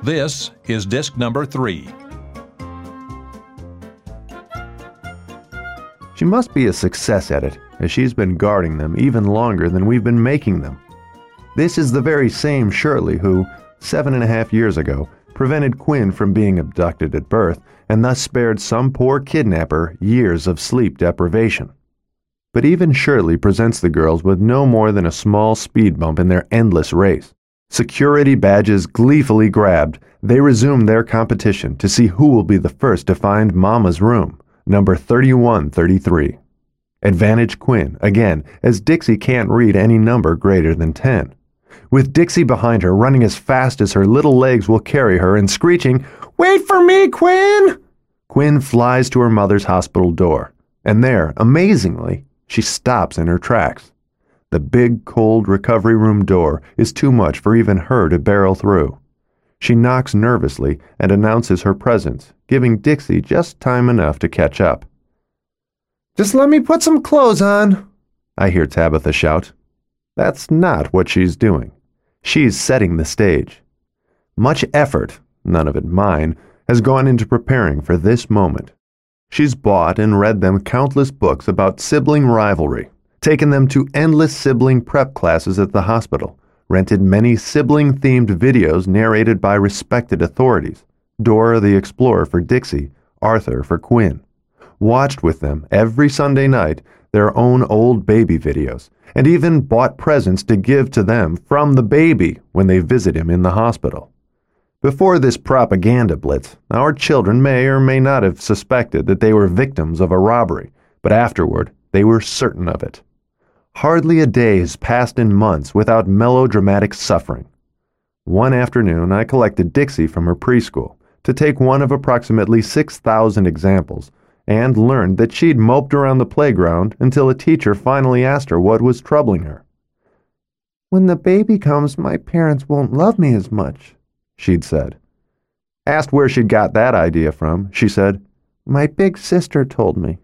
This is disc number 3. She must be a success at it, as she's been guarding them even longer than we've been making them. This is the very same Shirley who, 7.5 years ago, prevented Quinn from being abducted at birth and thus spared some poor kidnapper years of sleep deprivation. But even Shirley presents the girls with no more than a small speed bump in their endless race. Security badges gleefully grabbed, they resume their competition to see who will be the first to find Mama's room, number 3133. Advantage Quinn, again, as Dixie can't read any number greater than 10. With Dixie behind her, running as fast as her little legs will carry her and screeching, "Wait for me, Quinn!" Quinn flies to her mother's hospital door, and there, amazingly, she stops in her tracks. The big, cold recovery room door is too much for even her to barrel through. She knocks nervously and announces her presence, giving Dixie just time enough to catch up. "Just let me put some clothes on," I hear Tabitha shout. That's not what she's doing. She's setting the stage. Much effort, none of it mine, has gone into preparing for this moment. She's bought and read them countless books about sibling rivalry, taken them to endless sibling prep classes at the hospital, rented many sibling-themed videos narrated by respected authorities, Dora the Explorer for Dixie, Arthur for Quinn, watched with them every Sunday night their own old baby videos, and even bought presents to give to them from the baby when they visit him in the hospital. Before this propaganda blitz, our children may or may not have suspected that they were victims of a robbery, but afterward they were certain of it. Hardly a day has passed in months without melodramatic suffering. One afternoon I collected Dixie from her preschool to take one of approximately 6,000 examples, and learned that she'd moped around the playground until a teacher finally asked her what was troubling her. "When the baby comes, my parents won't love me as much," she'd said. Asked where she'd got that idea from, she said, "My big sister told me."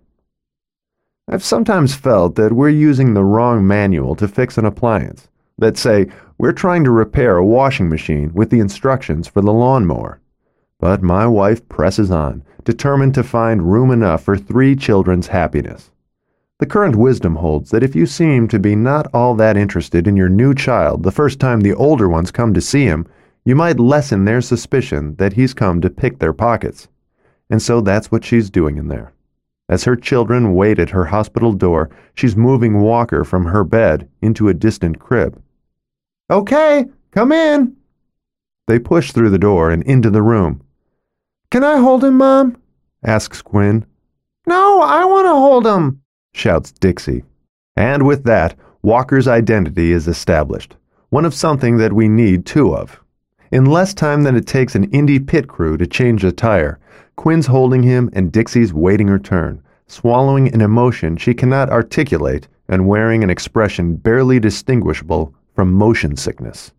I've sometimes felt that we're using the wrong manual to fix an appliance, that say, we're trying to repair a washing machine with the instructions for the lawnmower. But my wife presses on, determined to find room enough for 3 children's happiness. The current wisdom holds that if you seem to be not all that interested in your new child the first time the older ones come to see him, you might lessen their suspicion that he's come to pick their pockets. And so that's what she's doing in there. As her children wait at her hospital door, she's moving Walker from her bed into a distant crib. "Okay, come in." They push through the door and into the room. "Can I hold him, Mom?" asks Quinn. "No, I want to hold him," shouts Dixie. And with that, Walker's identity is established, one of something that we need 2 of. In less time than it takes an indie pit crew to change a tire, Quinn's holding him and Dixie's waiting her turn, swallowing an emotion she cannot articulate and wearing an expression barely distinguishable from motion sickness.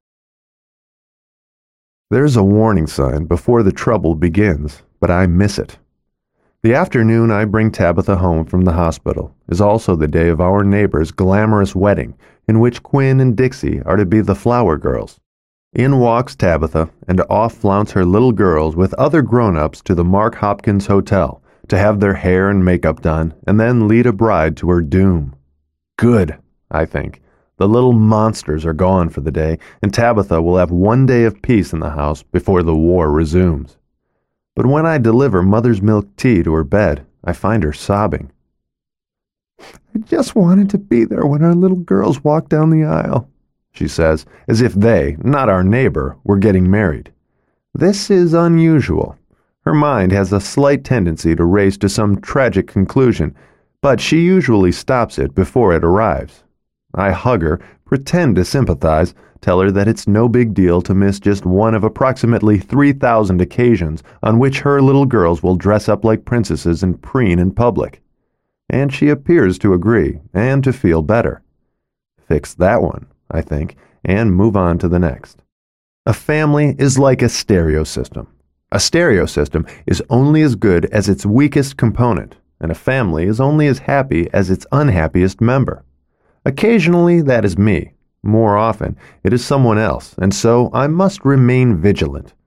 There's a warning sign before the trouble begins, but I miss it. The afternoon I bring Tabitha home from the hospital is also the day of our neighbor's glamorous wedding, in which Quinn and Dixie are to be the flower girls. In walks Tabitha, and off flounce her little girls with other grown-ups to the Mark Hopkins Hotel to have their hair and makeup done, and then lead a bride to her doom. Good, I think. The little monsters are gone for the day, and Tabitha will have one day of peace in the house before the war resumes. But when I deliver mother's milk tea to her bed, I find her sobbing. "I just wanted to be there when our little girls walk down the aisle," she says, as if they, not our neighbor, were getting married. This is unusual. Her mind has a slight tendency to race to some tragic conclusion, but she usually stops it before it arrives. I hug her, pretend to sympathize, tell her that it's no big deal to miss just one of approximately 3,000 occasions on which her little girls will dress up like princesses and preen in public. And she appears to agree, and to feel better. Fix that one, I think, and move on to the next. A family is like a stereo system. A stereo system is only as good as its weakest component, and a family is only as happy as its unhappiest member. Occasionally that is me. More often it is someone else, and so I must remain vigilant,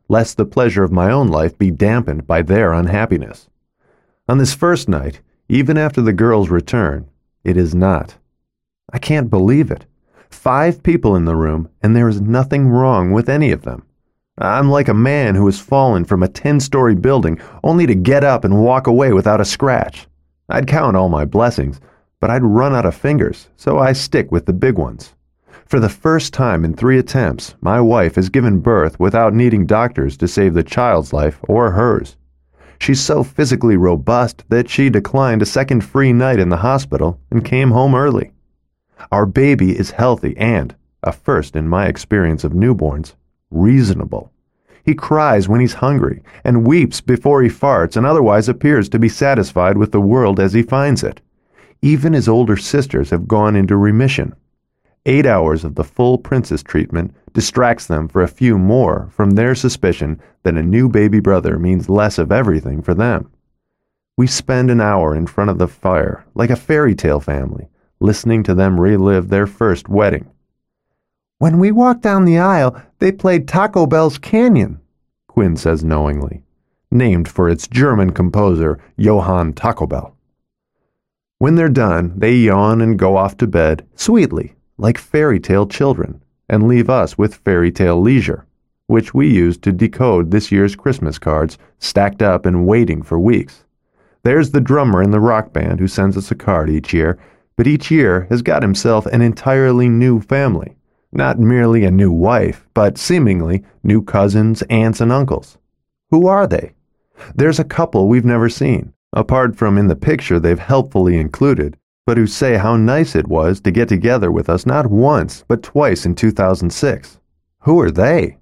lest the pleasure of my own life be dampened by their unhappiness. On this first night, even after the girls return, it is not. I can't believe it. 5 people in the room, and there is nothing wrong with any of them. I'm like a man who has fallen from a 10-story building only to get up and walk away without a scratch. I'd count all my blessings, but I'd run out of fingers, so I stick with the big ones. For the first time in 3 attempts, my wife has given birth without needing doctors to save the child's life or hers. She's so physically robust that she declined a second free night in the hospital and came home early. Our baby is healthy and, a first in my experience of newborns, reasonable. He cries when he's hungry and weeps before he farts and otherwise appears to be satisfied with the world as he finds it. Even his older sisters have gone into remission. 8 hours of the full princess treatment distracts them for a few more from their suspicion that a new baby brother means less of everything for them. We spend an hour in front of the fire, like a fairy tale family, listening to them relive their first wedding. "When we walked down the aisle, they played Taco Bell's Canyon," Quinn says knowingly, named for its German composer Johann Taco Bell. When they're done, they yawn and go off to bed, sweetly, like fairy tale children, and leave us with fairy tale leisure, which we use to decode this year's Christmas cards stacked up and waiting for weeks. There's the drummer in the rock band who sends us a card each year, but each year has got himself an entirely new family. Not merely a new wife, but seemingly new cousins, aunts, and uncles. Who are they? There's a couple we've never seen, apart from in the picture they've helpfully included, but who say how nice it was to get together with us not once, but twice in 2006. Who are they?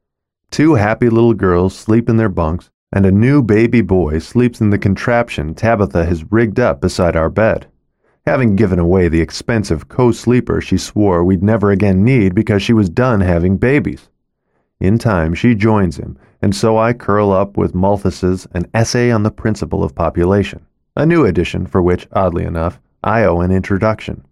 2 happy little girls sleep in their bunks, and a new baby boy sleeps in the contraption Tabitha has rigged up beside our bed, having given away the expensive co-sleeper she swore we'd never again need because she was done having babies. In time, she joins him, and so I curl up with Malthus's An Essay on the Principle of Population, a new edition for which, oddly enough, I owe an introduction.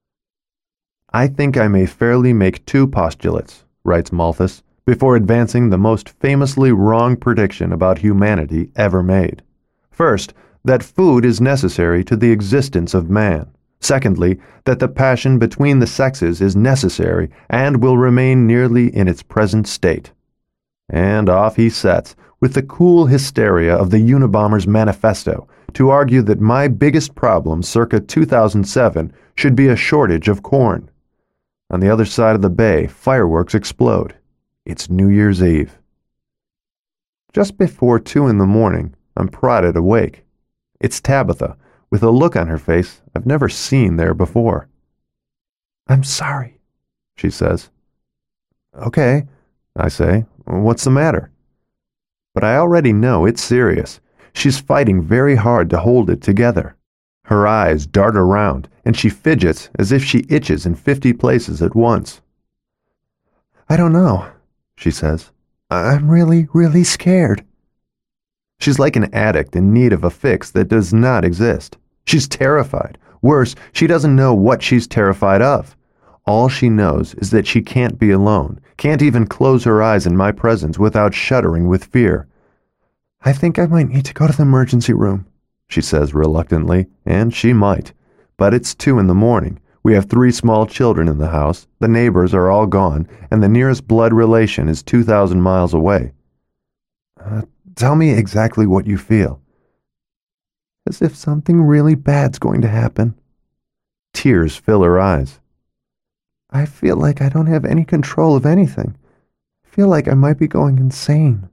"I think I may fairly make 2 postulates," writes Malthus, before advancing the most famously wrong prediction about humanity ever made. First, that food is necessary to the existence of man. Secondly, that the passion between the sexes is necessary and will remain nearly in its present state. And off he sets, with the cool hysteria of the Unabomber's manifesto, to argue that my biggest problem circa 2007 should be a shortage of corn. On the other side of the bay, fireworks explode. It's New Year's Eve. Just before 2 in the morning, I'm prodded awake. It's Tabitha, with a look on her face I've never seen there before. "I'm sorry," she says. "Okay," I say. "What's the matter?" But I already know it's serious. She's fighting very hard to hold it together. Her eyes dart around, and she fidgets as if she itches in 50 places at once. "I don't know," she says. "I'm really, really scared." She's like an addict in need of a fix that does not exist. She's terrified. Worse, she doesn't know what she's terrified of. All she knows is that she can't be alone, can't even close her eyes in my presence without shuddering with fear. "I think I might need to go to the emergency room," she says reluctantly, and she might. But it's 2 in the morning. We have 3 small children in the house, the neighbors are all gone, and the nearest blood relation is 2,000 miles away. Tell me exactly what you feel." "As if something really bad's going to happen." Tears fill her eyes. "I feel like I don't have any control of anything. I feel like I might be going insane."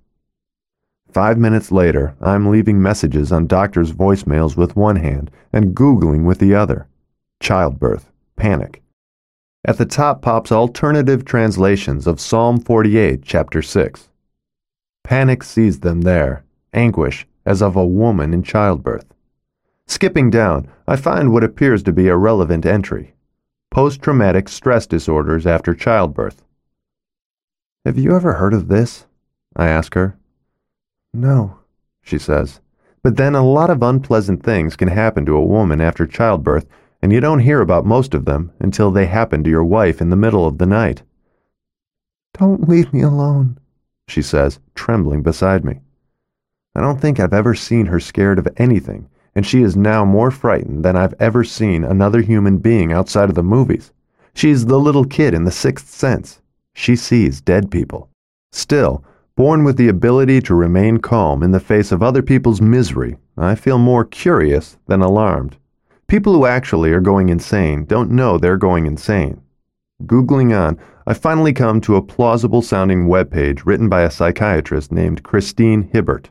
5 minutes later, I'm leaving messages on doctors' voicemails with one hand and Googling with the other. Childbirth. Panic. At the top pops alternative translations of Psalm 48, chapter 6. Panic seized them there, anguish as of a woman in childbirth. Skipping down, I find what appears to be a relevant entry. Post-traumatic stress disorders after childbirth. "Have you ever heard of this?" I ask her. "No," she says. But then a lot of unpleasant things can happen to a woman after childbirth, and you don't hear about most of them until they happen to your wife in the middle of the night. "Don't leave me alone," she says, trembling beside me. I don't think I've ever seen her scared of anything, and she is now more frightened than I've ever seen another human being outside of the movies. She's the little kid in The Sixth Sense. She sees dead people. Still, born with the ability to remain calm in the face of other people's misery, I feel more curious than alarmed. People who actually are going insane don't know they're going insane. Googling on, I finally come to a plausible-sounding webpage written by a psychiatrist named Christine Hibbert.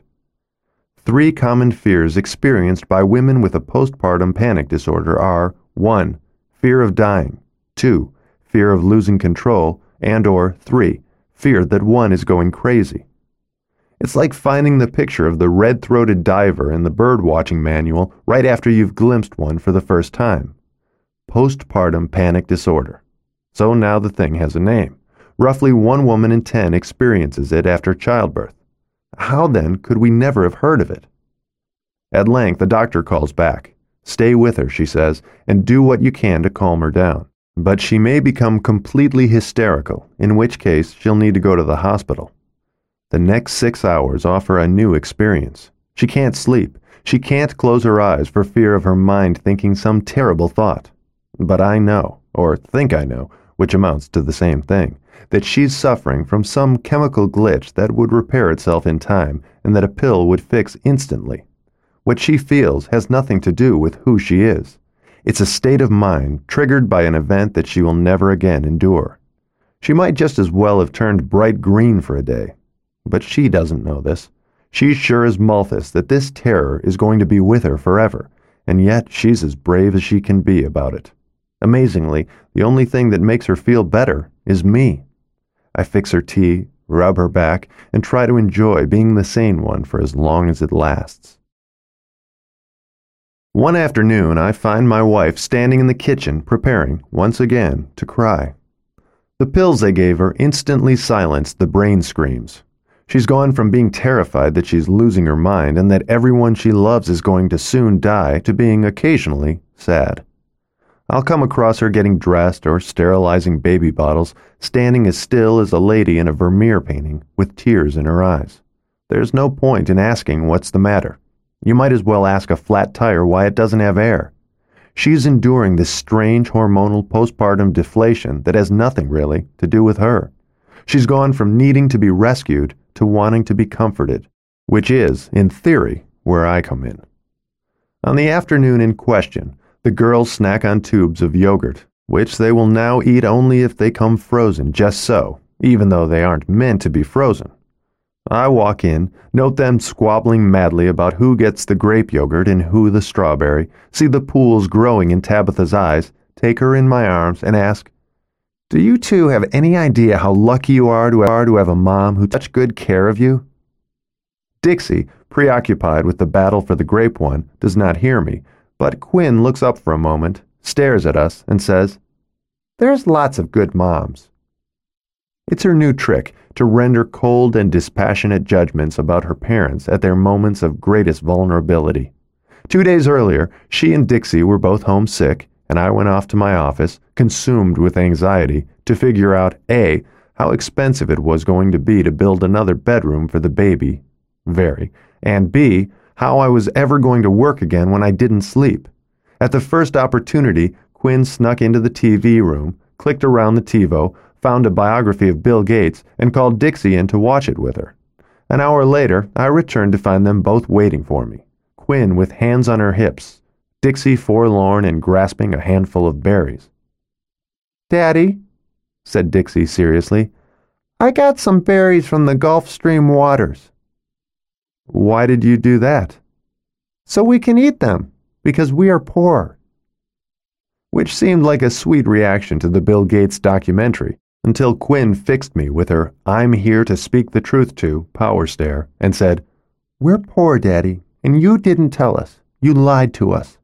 3 common fears experienced by women with a postpartum panic disorder are 1. Fear of dying, 2. Fear of losing control, and/or 3. Fear that one is going crazy. It's like finding the picture of the red-throated diver in the bird-watching manual right after you've glimpsed one for the first time. Postpartum panic disorder. So now the thing has a name. Roughly 1 woman in 10 experiences it after childbirth. How then could we never have heard of it? At length, the doctor calls back. Stay with her, she says, and do what you can to calm her down. But she may become completely hysterical, in which case she'll need to go to the hospital. The next 6 hours offer a new experience. She can't sleep. She can't close her eyes for fear of her mind thinking some terrible thought. But I know, or think I know, which amounts to the same thing, that she's suffering from some chemical glitch that would repair itself in time and that a pill would fix instantly. What she feels has nothing to do with who she is. It's a state of mind triggered by an event that she will never again endure. She might just as well have turned bright green for a day. But she doesn't know this. She's sure as Malthus that this terror is going to be with her forever, and yet she's as brave as she can be about it. Amazingly, the only thing that makes her feel better is me. I fix her tea, rub her back, and try to enjoy being the sane one for as long as it lasts. One afternoon, I find my wife standing in the kitchen preparing, once again, to cry. The pills they gave her instantly silenced the brain screams. She's gone from being terrified that she's losing her mind and that everyone she loves is going to soon die to being occasionally sad. I'll come across her getting dressed or sterilizing baby bottles, standing as still as a lady in a Vermeer painting with tears in her eyes. There's no point in asking what's the matter. You might as well ask a flat tire why it doesn't have air. She's enduring this strange hormonal postpartum deflation that has nothing, really, to do with her. She's gone from needing to be rescued to wanting to be comforted, which is, in theory, where I come in. On the afternoon in question, the girls snack on tubes of yogurt, which they will now eat only if they come frozen just so, even though they aren't meant to be frozen. I walk in, note them squabbling madly about who gets the grape yogurt and who the strawberry, see the pools growing in Tabitha's eyes, take her in my arms, and ask, "Do you two have any idea how lucky you are to have a mom who takes such good care of you?" Dixie, preoccupied with the battle for the grape one, does not hear me, but Quinn looks up for a moment, stares at us, and says, "There's lots of good moms." It's her new trick to render cold and dispassionate judgments about her parents at their moments of greatest vulnerability. 2 days earlier, she and Dixie were both home sick, and I went off to my office, consumed with anxiety, to figure out A, how expensive it was going to be to build another bedroom for the baby, and B, how I was ever going to work again when I didn't sleep. At the first opportunity, Quinn snuck into the TV room, clicked around the TiVo, found a biography of Bill Gates, and called Dixie in to watch it with her. An hour later, I returned to find them both waiting for me, Quinn with hands on her hips, Dixie forlorn and grasping a handful of berries. "Daddy," said Dixie seriously, "I got some berries from the Gulf Stream waters." "Why did you do that?" "So we can eat them, because we are poor." Which seemed like a sweet reaction to the Bill Gates documentary, until Quinn fixed me with her "I'm here to speak the truth to" power stare and said, "We're poor, Daddy, and you didn't tell us. You lied to us."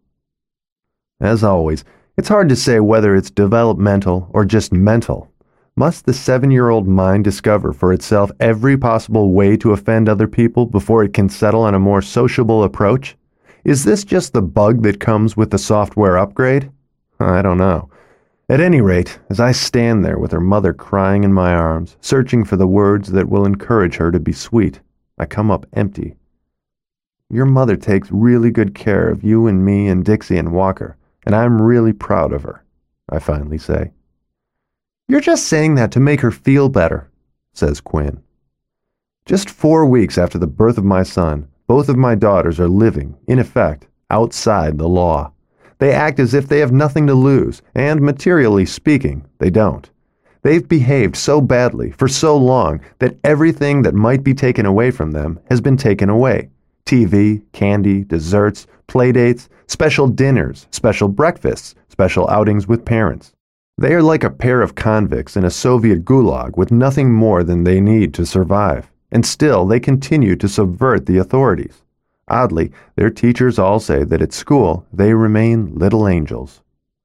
As always, it's hard to say whether it's developmental or just mental. Must the 7-year-old mind discover for itself every possible way to offend other people before it can settle on a more sociable approach? Is this just the bug that comes with the software upgrade? I don't know. At any rate, as I stand there with her mother crying in my arms, searching for the words that will encourage her to be sweet, I come up empty. Your mother takes really good care of you and me and Dixie and Walker, and I'm really proud of her, I finally say. You're just saying that to make her feel better, says Quinn. Just 4 weeks after the birth of my son, both of my daughters are living, in effect, outside the law. They act as if they have nothing to lose, and materially speaking, they don't. They've behaved so badly for so long that everything that might be taken away from them has been taken away. TV, candy, desserts, playdates, special dinners, special breakfasts, special outings with parents. They are like a pair of convicts in a Soviet gulag with nothing more than they need to survive, and still they continue to subvert the authorities. Oddly, their teachers all say that at school they remain little angels.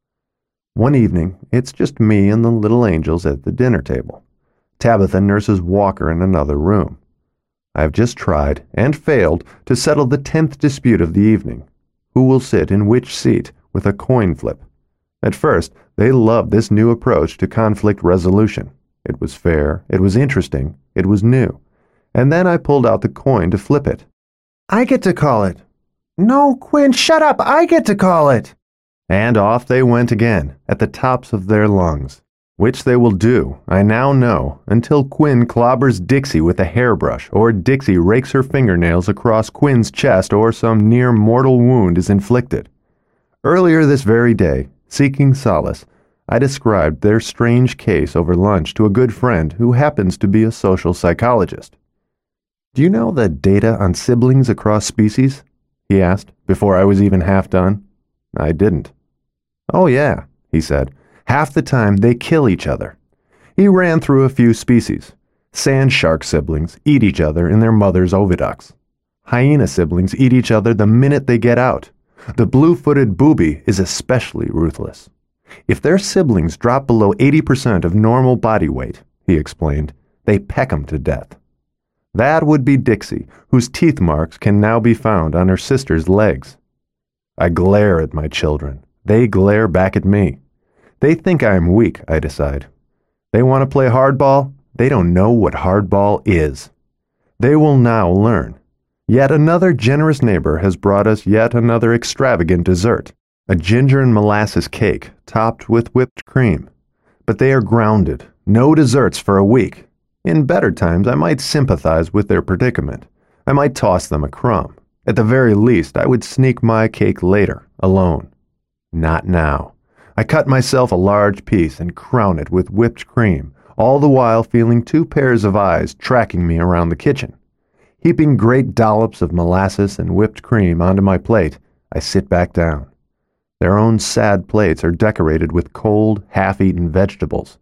One evening, it's just me and the little angels at the dinner table. Tabitha nurses Walker in another room. I have just tried, and failed, to settle the 10th dispute of the evening. Who will sit in which seat with a coin flip? At first, they loved this new approach to conflict resolution. It was fair, it was interesting, it was new. And then I pulled out the coin to flip it. I get to call it. No, Quinn, shut up, I get to call it. And off they went again, at the tops of their lungs. Which they will do, I now know, until Quinn clobbers Dixie with a hairbrush, or Dixie rakes her fingernails across Quinn's chest, or some near mortal wound is inflicted. Earlier this very day, seeking solace, I described their strange case over lunch to a good friend who happens to be a social psychologist. Do you know the data on siblings across species? He asked, before I was even half done. I didn't. Oh yeah, he said. Half the time they kill each other. He ran through a few species. Sand shark siblings eat each other in their mother's oviducts. Hyena siblings eat each other the minute they get out. The blue-footed booby is especially ruthless. If their siblings drop below 80% of normal body weight, he explained, they peck 'em to death. That would be Dixie, whose teeth marks can now be found on her sister's legs. I glare at my children. They glare back at me. They think I am weak, I decide. They want to play hardball? They don't know what hardball is. They will now learn. Yet another generous neighbor has brought us yet another extravagant dessert, a ginger and molasses cake topped with whipped cream. But they are grounded. No desserts for a week. In better times, I might sympathize with their predicament. I might toss them a crumb. At the very least, I would sneak my cake later, alone. Not now. I cut myself a large piece and crown it with whipped cream, all the while feeling 2 pairs of eyes tracking me around the kitchen. Heaping great dollops of molasses and whipped cream onto my plate, I sit back down. Their own sad plates are decorated with cold, half-eaten vegetables.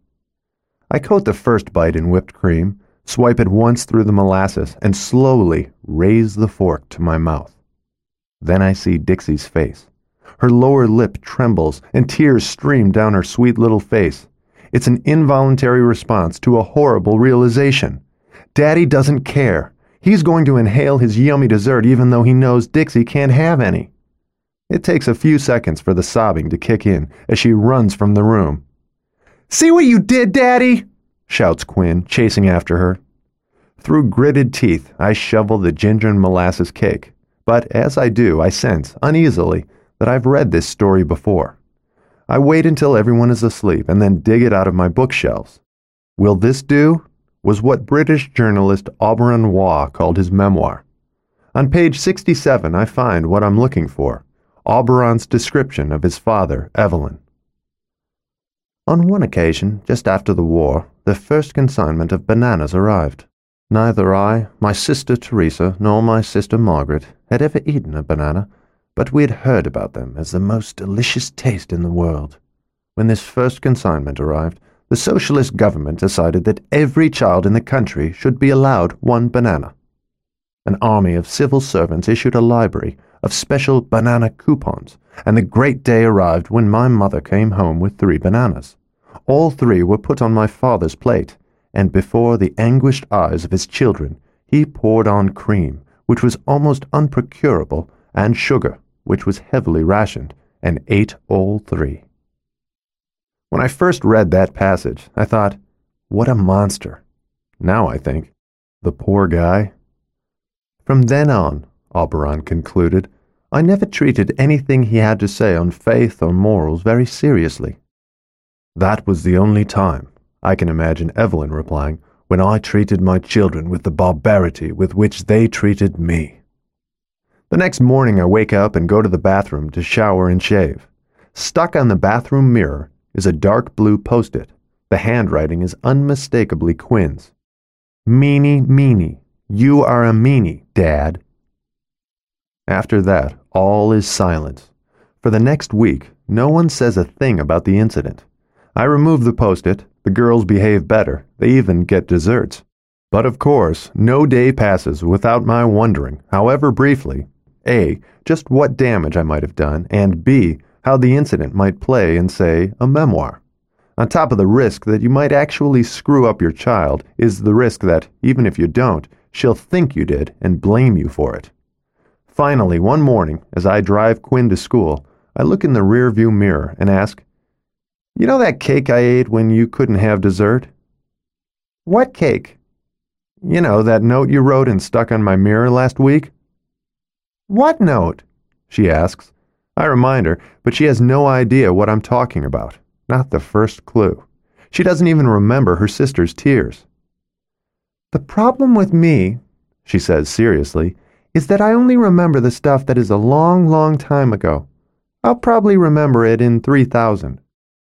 I coat the first bite in whipped cream, swipe it once through the molasses, and slowly raise the fork to my mouth. Then I see Dixie's face. Her lower lip trembles, and tears stream down her sweet little face. It's an involuntary response to a horrible realization. Daddy doesn't care. He's going to inhale his yummy dessert even though he knows Dixie can't have any. It takes a few seconds for the sobbing to kick in as she runs from the room. "See what you did, Daddy!" shouts Quinn, chasing after her. Through gritted teeth, I shovel the ginger and molasses cake, but as I do, I sense, uneasily, that I've read this story before. I wait until everyone is asleep and then dig it out of my bookshelves. Will This Do? Was what British journalist Auberon Waugh called his memoir. On page 67, I find what I'm looking for, Auberon's description of his father, Evelyn. On one occasion, just after the war, the first consignment of bananas arrived. Neither I, my sister Teresa, nor my sister Margaret had ever eaten a banana, but we had heard about them as the most delicious taste in the world. When this first consignment arrived, the socialist government decided that every child in the country should be allowed 1 banana. An army of civil servants issued a library of special banana coupons, and the great day arrived when my mother came home with 3 bananas. All 3 were put on my father's plate, and before the anguished eyes of his children, he poured on cream, which was almost unprocurable, and sugar, which was heavily rationed, and ate all 3. When I first read that passage, I thought, what a monster. Now I think, the poor guy. From then on, Oberon concluded, I never treated anything he had to say on faith or morals very seriously. That was the only time, I can imagine Evelyn replying, when I treated my children with the barbarity with which they treated me. The next morning I wake up and go to the bathroom to shower and shave. Stuck on the bathroom mirror is a dark blue post-it. The handwriting is unmistakably Quinn's. Meanie, meanie, you are a meanie, Dad. After that, all is silence. For the next week, no one says a thing about the incident. I remove the post-it, the girls behave better, they even get desserts. But of course, no day passes without my wondering, however briefly, A, just what damage I might have done, and B, how the incident might play in, say, a memoir. On top of the risk that you might actually screw up your child is the risk that, even if you don't, she'll think you did and blame you for it. Finally, one morning, as I drive Quinn to school, I look in the rearview mirror and ask, you know that cake I ate when you couldn't have dessert? What cake? You know, that note you wrote and stuck on my mirror last week? What note? She asks. I remind her, but she has no idea what I'm talking about. Not the first clue. She doesn't even remember her sister's tears. The problem with me, she says seriously, is that I only remember the stuff that is a long, long time ago. I'll probably remember it in 3000.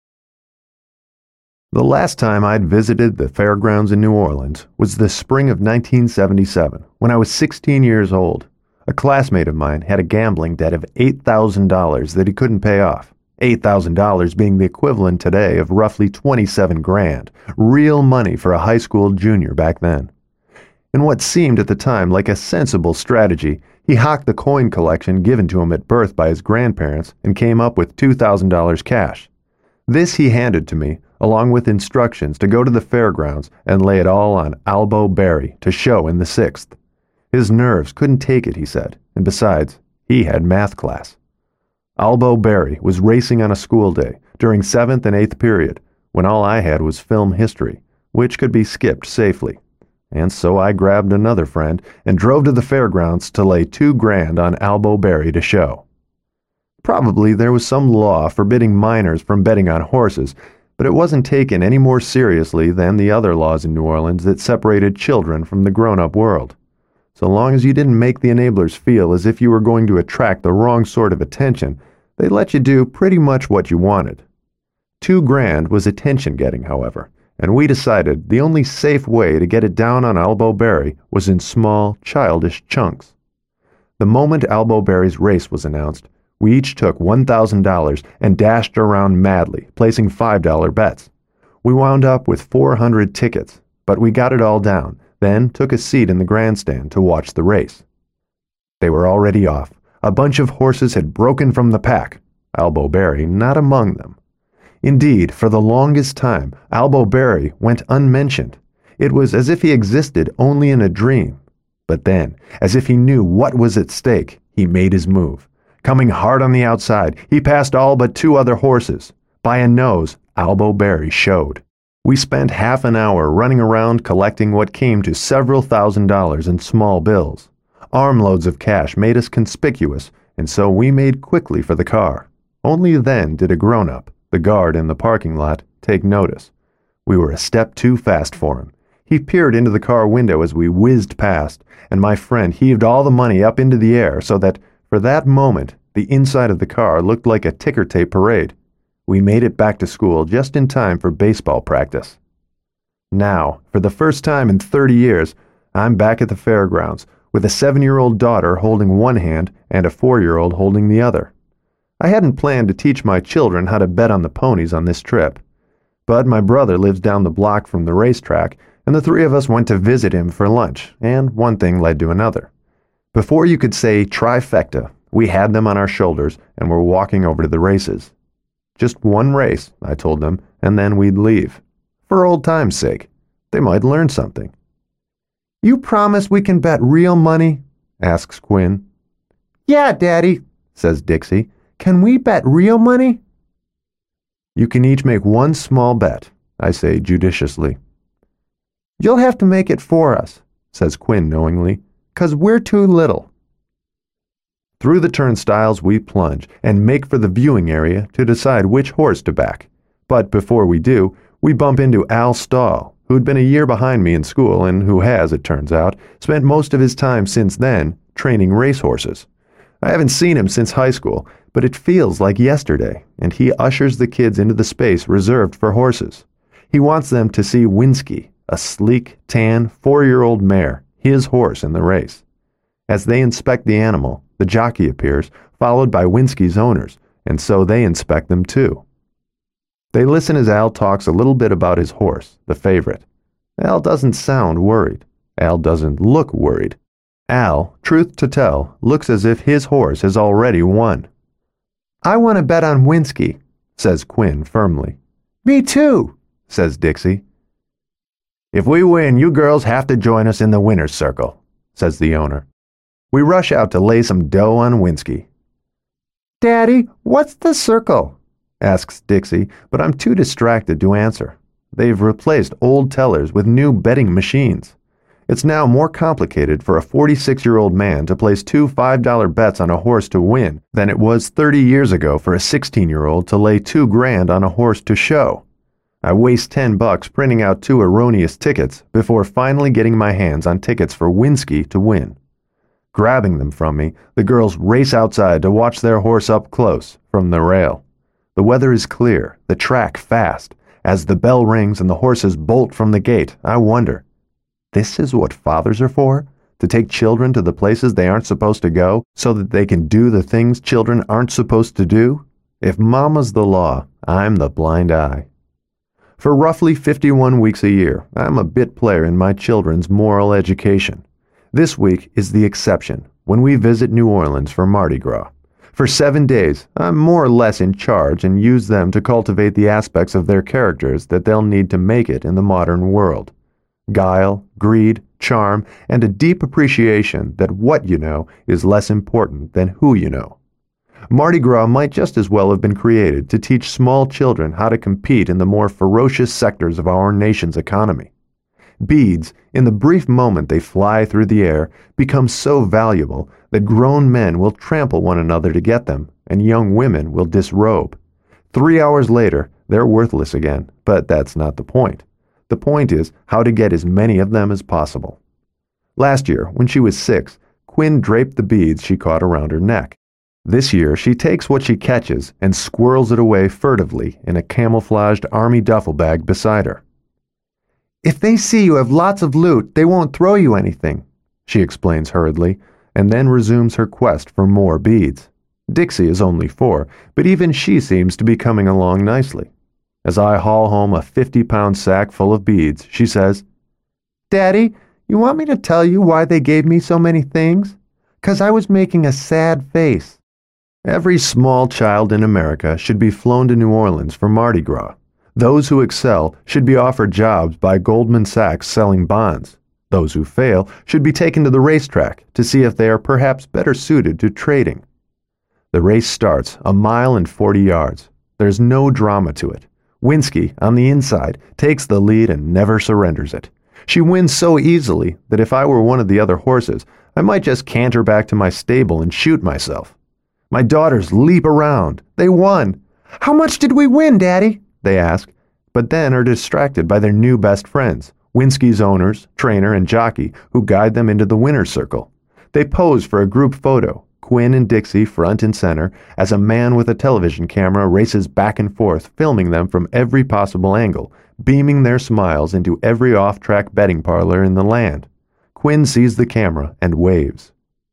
The last time I'd visited the fairgrounds in New Orleans was the spring of 1977, when I was 16 years old. A classmate of mine had a gambling debt of $8,000 that he couldn't pay off. $8,000 being the equivalent today of roughly 27 grand, real money for a high school junior back then. In what seemed at the time like a sensible strategy, he hocked the coin collection given to him at birth by his grandparents and came up with $2,000 cash. This he handed to me, along with instructions to go to the fairgrounds and lay it all on Albo Berry to show in the 6th. His nerves couldn't take it, he said, and besides, he had math class. Albo Berry was racing on a school day during 7th and 8th period, when all I had was film history, which could be skipped safely. And so I grabbed another friend and drove to the fairgrounds to lay $2 grand on Albo Berry to show. Probably there was some law forbidding minors from betting on horses, but it wasn't taken any more seriously than the other laws in New Orleans that separated children from the grown-up world. So long as you didn't make the enablers feel as if you were going to attract the wrong sort of attention, they let you do pretty much what you wanted. $2 grand was attention-getting, however, and we decided the only safe way to get it down on Albo Berry was in small, childish chunks. The moment Albo Berry's race was announced, we each took $1,000 and dashed around madly, placing $5 bets. We wound up with 400 tickets, but we got it all down, then took a seat in the grandstand to watch the race. They were already off. A bunch of horses had broken from the pack, Albo Berry not among them. Indeed, for the longest time, Albo Berry went unmentioned. It was as if he existed only in a dream. But then, as if he knew what was at stake, he made his move. Coming hard on the outside, he passed all but 2 other horses. By a nose, Albo Berry showed. We spent half an hour running around collecting what came to several $1,000s in small bills. Armloads of cash made us conspicuous, and so we made quickly for the car. Only then did a grown-up, the guard in the parking lot, take notice. We were a step too fast for him. He peered into the car window as we whizzed past, and my friend heaved all the money up into the air so that, for that moment, the inside of the car looked like a ticker tape parade. We made it back to school just in time for baseball practice. Now, for the first time in 30 years, I'm back at the fairgrounds, with a 7-year-old daughter holding one hand and a 4-year-old holding the other. I hadn't planned to teach my children how to bet on the ponies on this trip. But my brother lives down the block from the racetrack, and the 3 of us went to visit him for lunch, and one thing led to another. Before you could say trifecta, we had them on our shoulders and were walking over to the races. Just one race, I told them, and then we'd leave. For old time's sake. They might learn something. You promise we can bet real money? Asks Quinn. Yeah, Daddy, says Dixie. Can we bet real money? You can each make one small bet, I say judiciously. You'll have to make it for us, says Quinn knowingly, 'cause we're too little. Through the turnstiles we plunge and make for the viewing area to decide which horse to back. But before we do, we bump into Al Stahl, who'd been a year behind me in school and who has, it turns out, spent most of his time since then training racehorses. I haven't seen him since high school, but it feels like yesterday, and he ushers the kids into the space reserved for horses. He wants them to see Winsky, a sleek, tan, 4-year-old mare, his horse in the race. As they inspect the animal, the jockey appears, followed by Winsky's owners, and so they inspect them too. They listen as Al talks a little bit about his horse, the favorite. Al doesn't sound worried. Al doesn't look worried. Al, truth to tell, looks as if his horse has already won. I want to bet on Winsky, says Quinn firmly. Me too, says Dixie. If we win, you girls have to join us in the winner's circle, says the owner. We rush out to lay some dough on Winsky. Daddy, what's the circle? Asks Dixie, but I'm too distracted to answer. They've replaced old tellers with new betting machines. It's now more complicated for a 46-year-old man to place 2 $5 bets on a horse to win than it was 30 years ago for a 16-year-old to lay $2 grand on a horse to show. I waste $10 printing out 2 erroneous tickets before finally getting my hands on tickets for Winsky to win. Grabbing them from me, the girls race outside to watch their horse up close from the rail. The weather is clear, the track fast. As the bell rings and the horses bolt from the gate, I wonder, this is what fathers are for? To take children to the places they aren't supposed to go so that they can do the things children aren't supposed to do? If mama's the law, I'm the blind eye. For roughly 51 weeks a year, I'm a bit player in my children's moral education. This week is the exception, when we visit New Orleans for Mardi Gras. For 7 days, I'm more or less in charge and use them to cultivate the aspects of their characters that they'll need to make it in the modern world. Guile, greed, charm, and a deep appreciation that what you know is less important than who you know. Mardi Gras might just as well have been created to teach small children how to compete in the more ferocious sectors of our nation's economy. Beads, in the brief moment they fly through the air, become so valuable that grown men will trample one another to get them, and young women will disrobe. 3 hours later, they're worthless again, but that's not the point. The point is how to get as many of them as possible. Last year, when she was 6, Quinn draped the beads she caught around her neck. This year, she takes what she catches and squirrels it away furtively in a camouflaged army duffel bag beside her. If they see you have lots of loot, they won't throw you anything, she explains hurriedly, and then resumes her quest for more beads. Dixie is only 4, but even she seems to be coming along nicely. As I haul home a 50-pound sack full of beads, she says, Daddy, you want me to tell you why they gave me so many things? 'Cause I was making a sad face. Every small child in America should be flown to New Orleans for Mardi Gras. Those who excel should be offered jobs by Goldman Sachs selling bonds. Those who fail should be taken to the racetrack to see if they are perhaps better suited to trading. The race starts 1 mile and 40 yards. There's no drama to it. Winsky, on the inside, takes the lead and never surrenders it. She wins so easily that if I were one of the other horses, I might just canter back to my stable and shoot myself. My daughters leap around. They won. How much did we win, Daddy? They ask, but then are distracted by their new best friends, Winsky's owners, trainer, and jockey, who guide them into the winner's circle. They pose for a group photo, Quinn and Dixie front and center, as a man with a television camera races back and forth, filming them from every possible angle, beaming their smiles into every off-track betting parlor in the land. Quinn sees the camera and waves.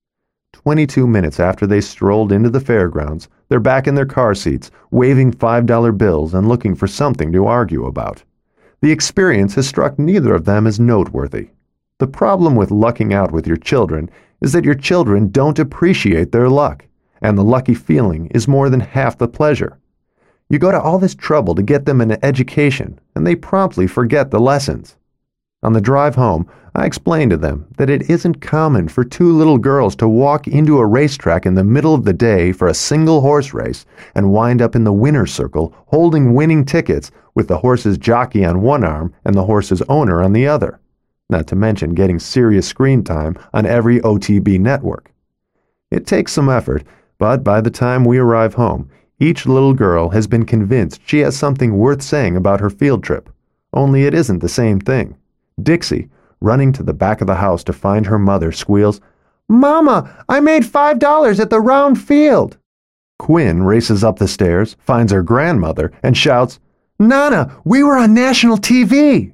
22 minutes after they strolled into the fairgrounds, they're back in their car seats, waving $5 bills and looking for something to argue about. The experience has struck neither of them as noteworthy. The problem with lucking out with your children is that your children don't appreciate their luck, and the lucky feeling is more than half the pleasure. You go to all this trouble to get them an education, and they promptly forget the lessons. On the drive home, I explained to them that it isn't common for two little girls to walk into a racetrack in the middle of the day for a single horse race and wind up in the winner's circle holding winning tickets with the horse's jockey on one arm and the horse's owner on the other, not to mention getting serious screen time on every OTB network. It takes some effort, but by the time we arrive home, each little girl has been convinced she has something worth saying about her field trip, only it isn't the same thing. Dixie, running to the back of the house to find her mother, squeals, "Mama, I made $5 at the round field." Quinn races up the stairs, finds her grandmother, and shouts, "Nana, we were on national TV!"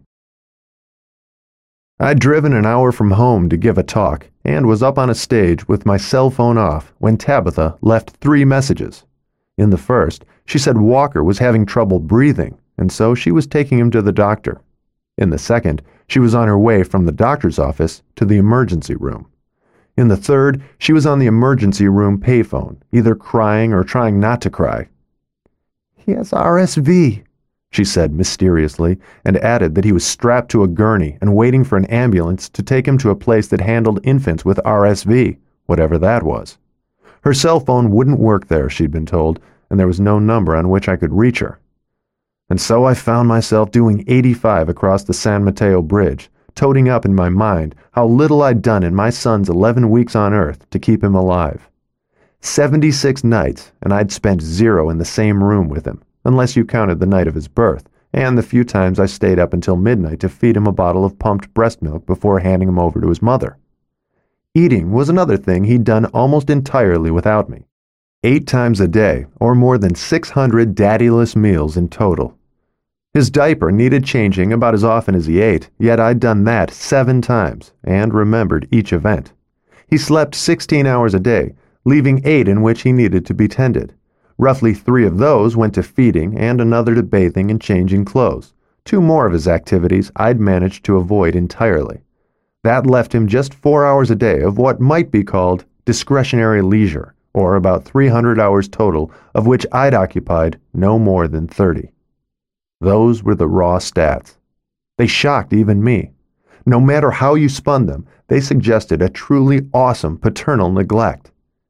I'd driven an hour from home to give a talk and was up on a stage with my cell phone off when Tabitha left 3 messages. In the first, she said Walker was having trouble breathing, and so she was taking him to the doctor. In the second, she was on her way from the doctor's office to the emergency room. In the third, she was on the emergency room payphone, either crying or trying not to cry. "He has RSV," she said mysteriously, and added that he was strapped to a gurney and waiting for an ambulance to take him to a place that handled infants with RSV, whatever that was. Her cell phone wouldn't work there, she'd been told, and there was no number on which I could reach her. And so I found myself doing 85 across the San Mateo Bridge, toting up in my mind how little I'd done in my son's 11 weeks on Earth to keep him alive. 76 nights, and I'd spent 0 in the same room with him, unless you counted the night of his birth, and the few times I stayed up until midnight to feed him a bottle of pumped breast milk before handing him over to his mother. Eating was another thing he'd done almost entirely without me. 8 times a day, or more than 600 daddyless meals in total. His diaper needed changing about as often as he ate, yet I'd done that 7 times, and remembered each event. He slept 16 hours a day, leaving 8 in which he needed to be tended. Roughly 3 of those went to feeding and another to bathing and changing clothes. 2 more of his activities I'd managed to avoid entirely. That left him just 4 hours a day of what might be called discretionary leisure, or about 300 hours total, of which I'd occupied no more than 30. Those were the raw stats. They shocked even me. No matter how you spun them, they suggested a truly awesome paternal neglect.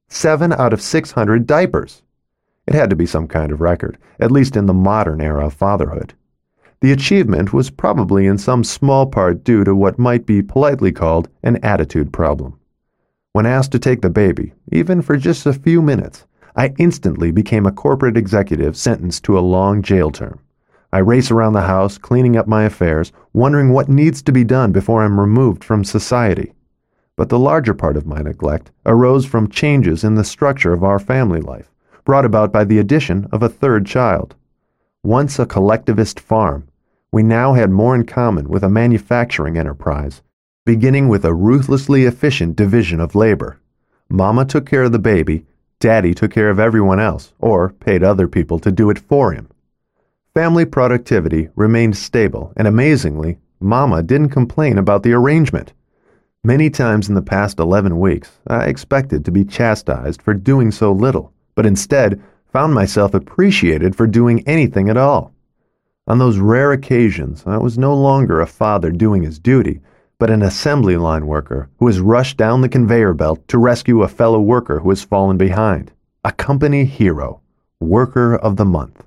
7 out of 600 diapers. It had to be some kind of record, at least in the modern era of fatherhood. The achievement was probably in some small part due to what might be politely called an attitude problem. When asked to take the baby, even for just a few minutes, I instantly became a corporate executive sentenced to a long jail term. I race around the house, cleaning up my affairs, wondering what needs to be done before I'm removed from society. But the larger part of my neglect arose from changes in the structure of our family life, brought about by the addition of a 3rd child. Once a collectivist farm, we now had more in common with a manufacturing enterprise, beginning with a ruthlessly efficient division of labor. Mama took care of the baby, Daddy took care of everyone else, or paid other people to do it for him. Family productivity remained stable, and amazingly, Mama didn't complain about the arrangement. Many times in the past 11 weeks, I expected to be chastised for doing so little, but instead found myself appreciated for doing anything at all. On those rare occasions, I was no longer a father doing his duty, but an assembly line worker who has rushed down the conveyor belt to rescue a fellow worker who has fallen behind. A company hero, worker of the month.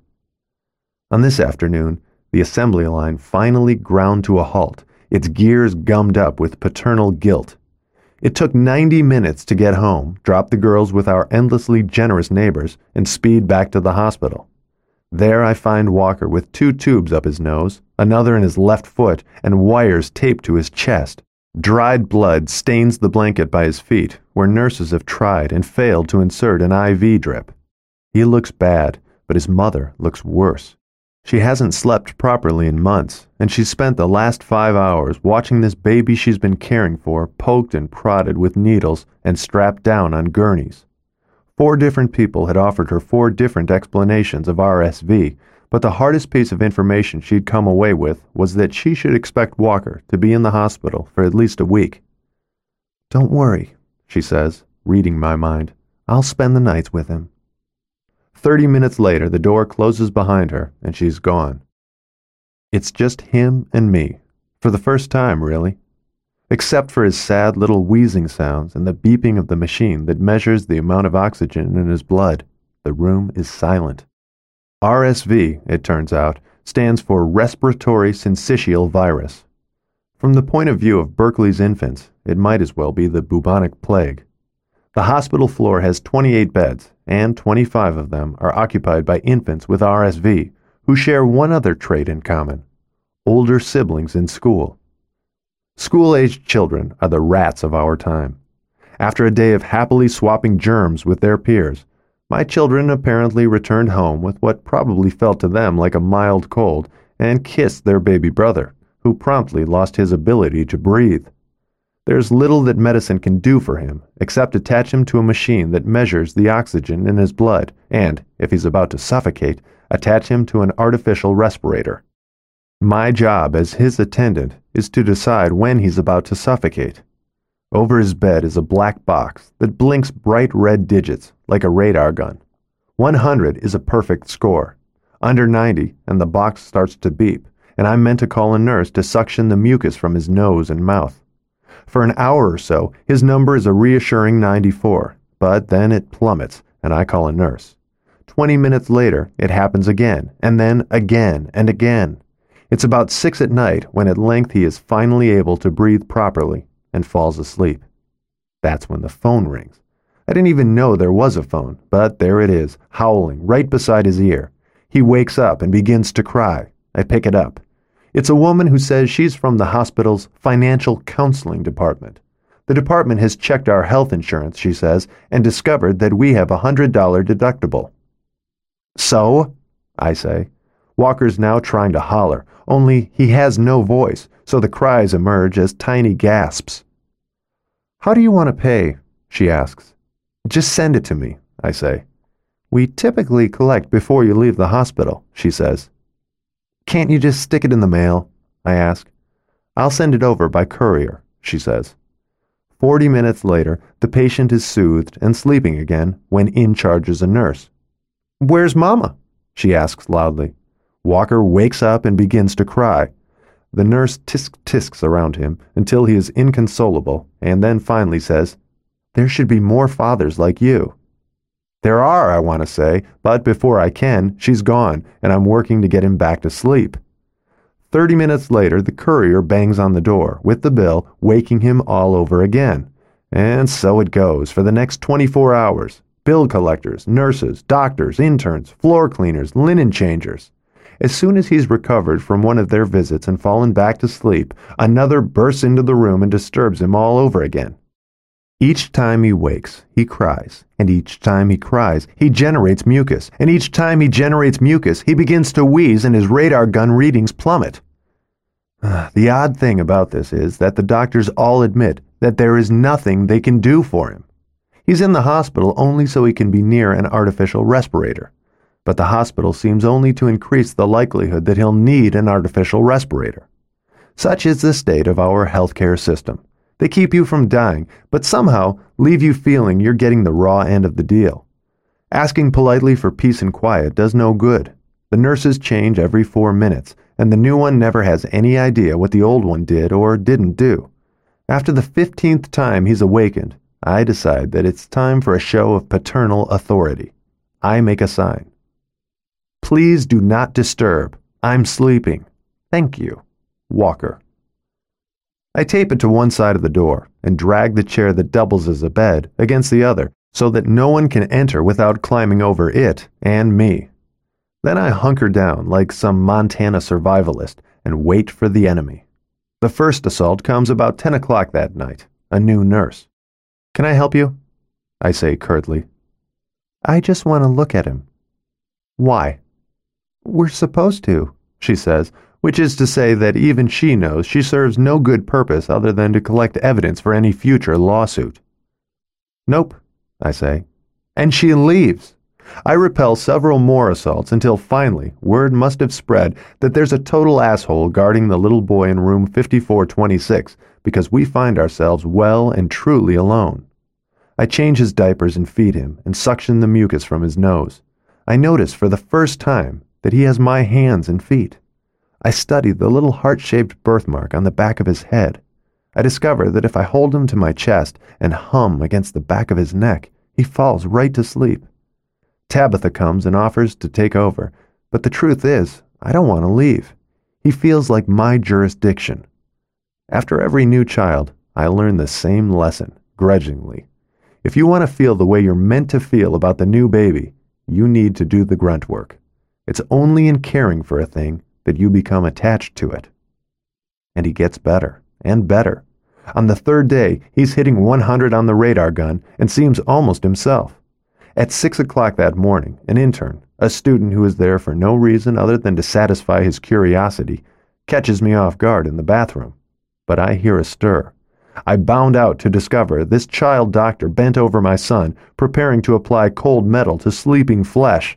On this afternoon, the assembly line finally ground to a halt, its gears gummed up with paternal guilt. It took 90 minutes to get home, drop the girls with our endlessly generous neighbors, and speed back to the hospital. There I find Walker with 2 tubes up his nose, another in his left foot, and wires taped to his chest. Dried blood stains the blanket by his feet, where nurses have tried and failed to insert an IV drip. He looks bad, but his mother looks worse. She hasn't slept properly in months, and she's spent the last 5 hours watching this baby she's been caring for poked and prodded with needles and strapped down on gurneys. 4 different people had offered her 4 different explanations of RSV, but the hardest piece of information she'd come away with was that she should expect Walker to be in the hospital for at least a week. "Don't worry," she says, reading my mind. "I'll spend the nights with him." 30 minutes later, the door closes behind her, and she's gone. It's just him and me, For the first time, really. Except for his sad little wheezing sounds and the beeping of the machine that measures the amount of oxygen in his blood, the room is silent. RSV, it turns out, stands for Respiratory Syncytial Virus. From the point of view of Berkeley's infants, it might as well be the bubonic plague. The hospital floor has 28 beds, and 25 of them are occupied by infants with RSV, who share one other trait in common: older siblings in school. School-aged children are the rats of our time. After a day of happily swapping germs with their peers, my children apparently returned home with what probably felt to them like a mild cold and kissed their baby brother, who promptly lost his ability to breathe. There's little that medicine can do for him except attach him to a machine that measures the oxygen in his blood and, if he's about to suffocate, attach him to an artificial respirator. My job as his attendant is to decide when he's about to suffocate. Over his bed is a black box that blinks bright red digits like a radar gun. 100 is a perfect score. Under 90 and the box starts to beep, and I'm meant to call a nurse to suction the mucus from his nose and mouth. For an hour or so, his number is a reassuring 94, but then it plummets, and I call a nurse. 20 minutes later, it happens again, and then again and again. It's about 6 at night when at length he is finally able to breathe properly and falls asleep. That's when the phone rings. I didn't even know there was a phone, but there it is, howling right beside his ear. He wakes up and begins to cry. I pick it up. It's a woman who says she's from the hospital's financial counseling department. The department has checked our health insurance, she says, and discovered that we have a $100 deductible. So? I say. Walker's now trying to holler, only he has no voice, so the cries emerge as tiny gasps. How do you want to pay? She asks. Just send it to me, I say. We typically collect before you leave the hospital, she says. Can't you just stick it in the mail? I ask. I'll send it over by courier, she says. 40 minutes later, the patient is soothed and sleeping again when in charges a nurse. Where's Mama? She asks loudly. Walker wakes up and begins to cry. The nurse tisk-tisks around him until he is inconsolable and then finally says, There should be more fathers like you. There are, I want to say, but before I can, she's gone, and I'm working to get him back to sleep. 30 minutes later, the courier bangs on the door with the bill, waking him all over again. And so it goes for the next 24 hours. Bill collectors, nurses, doctors, interns, floor cleaners, linen changers. As soon as he's recovered from one of their visits and fallen back to sleep, another bursts into the room and disturbs him all over again. Each time he wakes, he cries, and each time he cries, he generates mucus, and each time he generates mucus, he begins to wheeze and his radar gun readings plummet. The odd thing about this is that the doctors all admit that there is nothing they can do for him. He's in the hospital only so he can be near an artificial respirator. But the hospital seems only to increase the likelihood that he'll need an artificial respirator. Such is the state of our healthcare system. They keep you from dying, but somehow leave you feeling you're getting the raw end of the deal. Asking politely for peace and quiet does no good. The nurses change every 4 minutes, and the new one never has any idea what the old one did or didn't do. After the 15th time he's awakened, I decide that it's time for a show of paternal authority. I make a sign. Please do not disturb. I'm sleeping. Thank you. Walker. I tape it to one side of the door and drag the chair that doubles as a bed against the other so that no one can enter without climbing over it and me. Then I hunker down like some Montana survivalist and wait for the enemy. The first assault comes about 10 o'clock that night, a new nurse. Can I help you? I say curtly. I just want to look at him. Why? We're supposed to, she says, which is to say that even she knows she serves no good purpose other than to collect evidence for any future lawsuit. Nope, I say. And she leaves. I repel several more assaults until finally word must have spread that there's a total asshole guarding the little boy in room 5426 because we find ourselves well and truly alone. I change his diapers and feed him and suction the mucus from his nose. I notice for the first time that he has my hands and feet. I study the little heart-shaped birthmark on the back of his head. I discover that if I hold him to my chest and hum against the back of his neck, he falls right to sleep. Tabitha comes and offers to take over, but the truth is, I don't want to leave. He feels like my jurisdiction. After every new child, I learn the same lesson, grudgingly. If you want to feel the way you're meant to feel about the new baby, you need to do the grunt work. It's only in caring for a thing that you become attached to it. And he gets better and better. On the third day, he's hitting 100 on the radar gun and seems almost himself. At 6 o'clock that morning, an intern, a student who is there for no reason other than to satisfy his curiosity, catches me off guard in the bathroom. But I hear a stir. I bound out to discover this child doctor bent over my son, preparing to apply cold metal to sleeping flesh.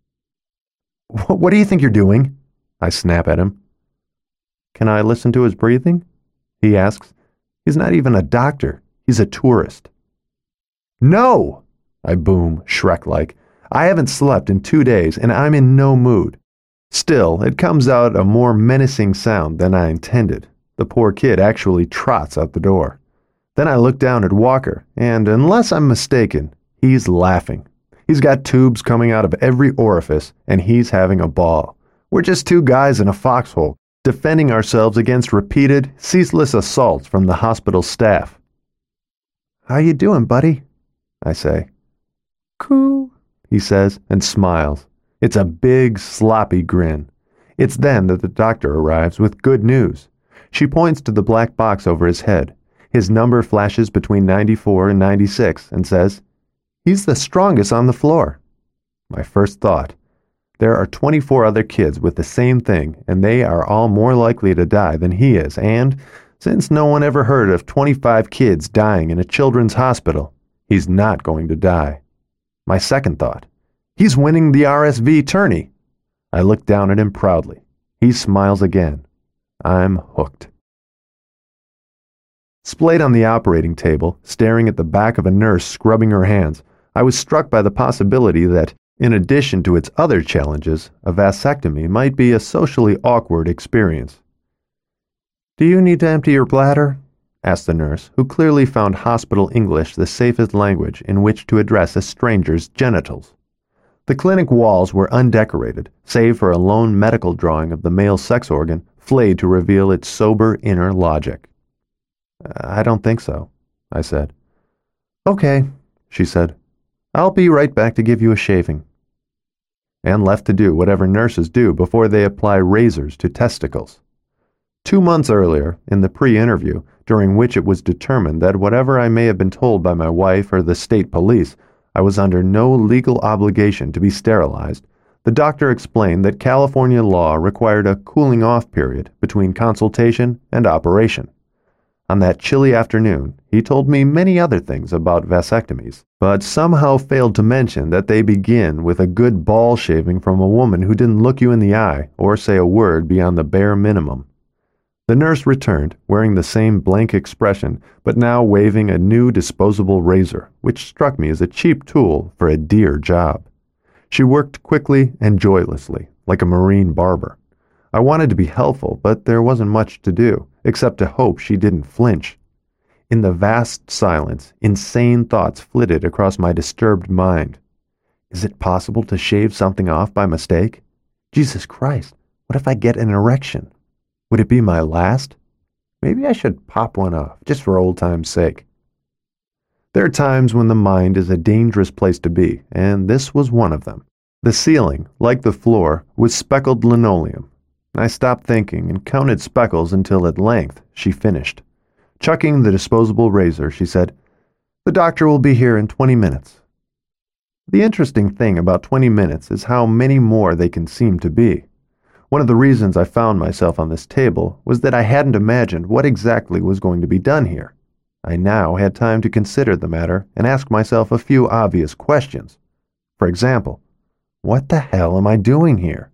"What do you think you're doing?" I snap at him. "Can I listen to his breathing?" he asks. He's not even a doctor. He's a tourist. "No!" I boom, Shrek-like. "I haven't slept in 2 days, and I'm in no mood." Still, it comes out a more menacing sound than I intended. The poor kid actually trots out the door. Then I look down at Walker, and unless I'm mistaken, he's laughing. He's got tubes coming out of every orifice, and he's having a ball. We're just two guys in a foxhole, defending ourselves against repeated, ceaseless assaults from the hospital staff. "How you doing, buddy?" I say. "Cool," he says, and smiles. It's a big, sloppy grin. It's then that the doctor arrives with good news. She points to the black box over his head. His number flashes between 94 and 96 and says, "He's the strongest on the floor." My first thought, there are 24 other kids with the same thing, and they are all more likely to die than he is, and, since no one ever heard of 25 kids dying in a children's hospital, he's not going to die. My second thought, he's winning the RSV tourney. I look down at him proudly. He smiles again. I'm hooked. Splayed on the operating table, staring at the back of a nurse scrubbing her hands, I was struck by the possibility that, in addition to its other challenges, a vasectomy might be a socially awkward experience. "Do you need to empty your bladder?" asked the nurse, who clearly found hospital English the safest language in which to address a stranger's genitals. The clinic walls were undecorated, save for a lone medical drawing of the male sex organ, flayed to reveal its sober inner logic. "I don't think so," I said. "Okay," she said. "I'll be right back to give you a shaving." And left to do whatever nurses do before they apply razors to testicles. 2 months earlier, in the pre-interview, during which it was determined that whatever I may have been told by my wife or the state police, I was under no legal obligation to be sterilized, the doctor explained that California law required a cooling-off period between consultation and operation. On that chilly afternoon, he told me many other things about vasectomies, but somehow failed to mention that they begin with a good ball shaving from a woman who didn't look you in the eye or say a word beyond the bare minimum. The nurse returned, wearing the same blank expression, but now waving a new disposable razor, which struck me as a cheap tool for a dear job. She worked quickly and joylessly, like a marine barber. I wanted to be helpful, but there wasn't much to do, except to hope she didn't flinch. In the vast silence, insane thoughts flitted across my disturbed mind. Is it possible to shave something off by mistake? Jesus Christ, what if I get an erection? Would it be my last? Maybe I should pop one off, just for old time's sake. There are times when the mind is a dangerous place to be, and this was one of them. The ceiling, like the floor, was speckled linoleum. I stopped thinking and counted speckles until at length she finished. Chucking the disposable razor, she said, "The doctor will be here in 20 minutes. The interesting thing about 20 minutes is how many more they can seem to be. One of the reasons I found myself on this table was that I hadn't imagined what exactly was going to be done here. I now had time to consider the matter and ask myself a few obvious questions. For example, what the hell am I doing here?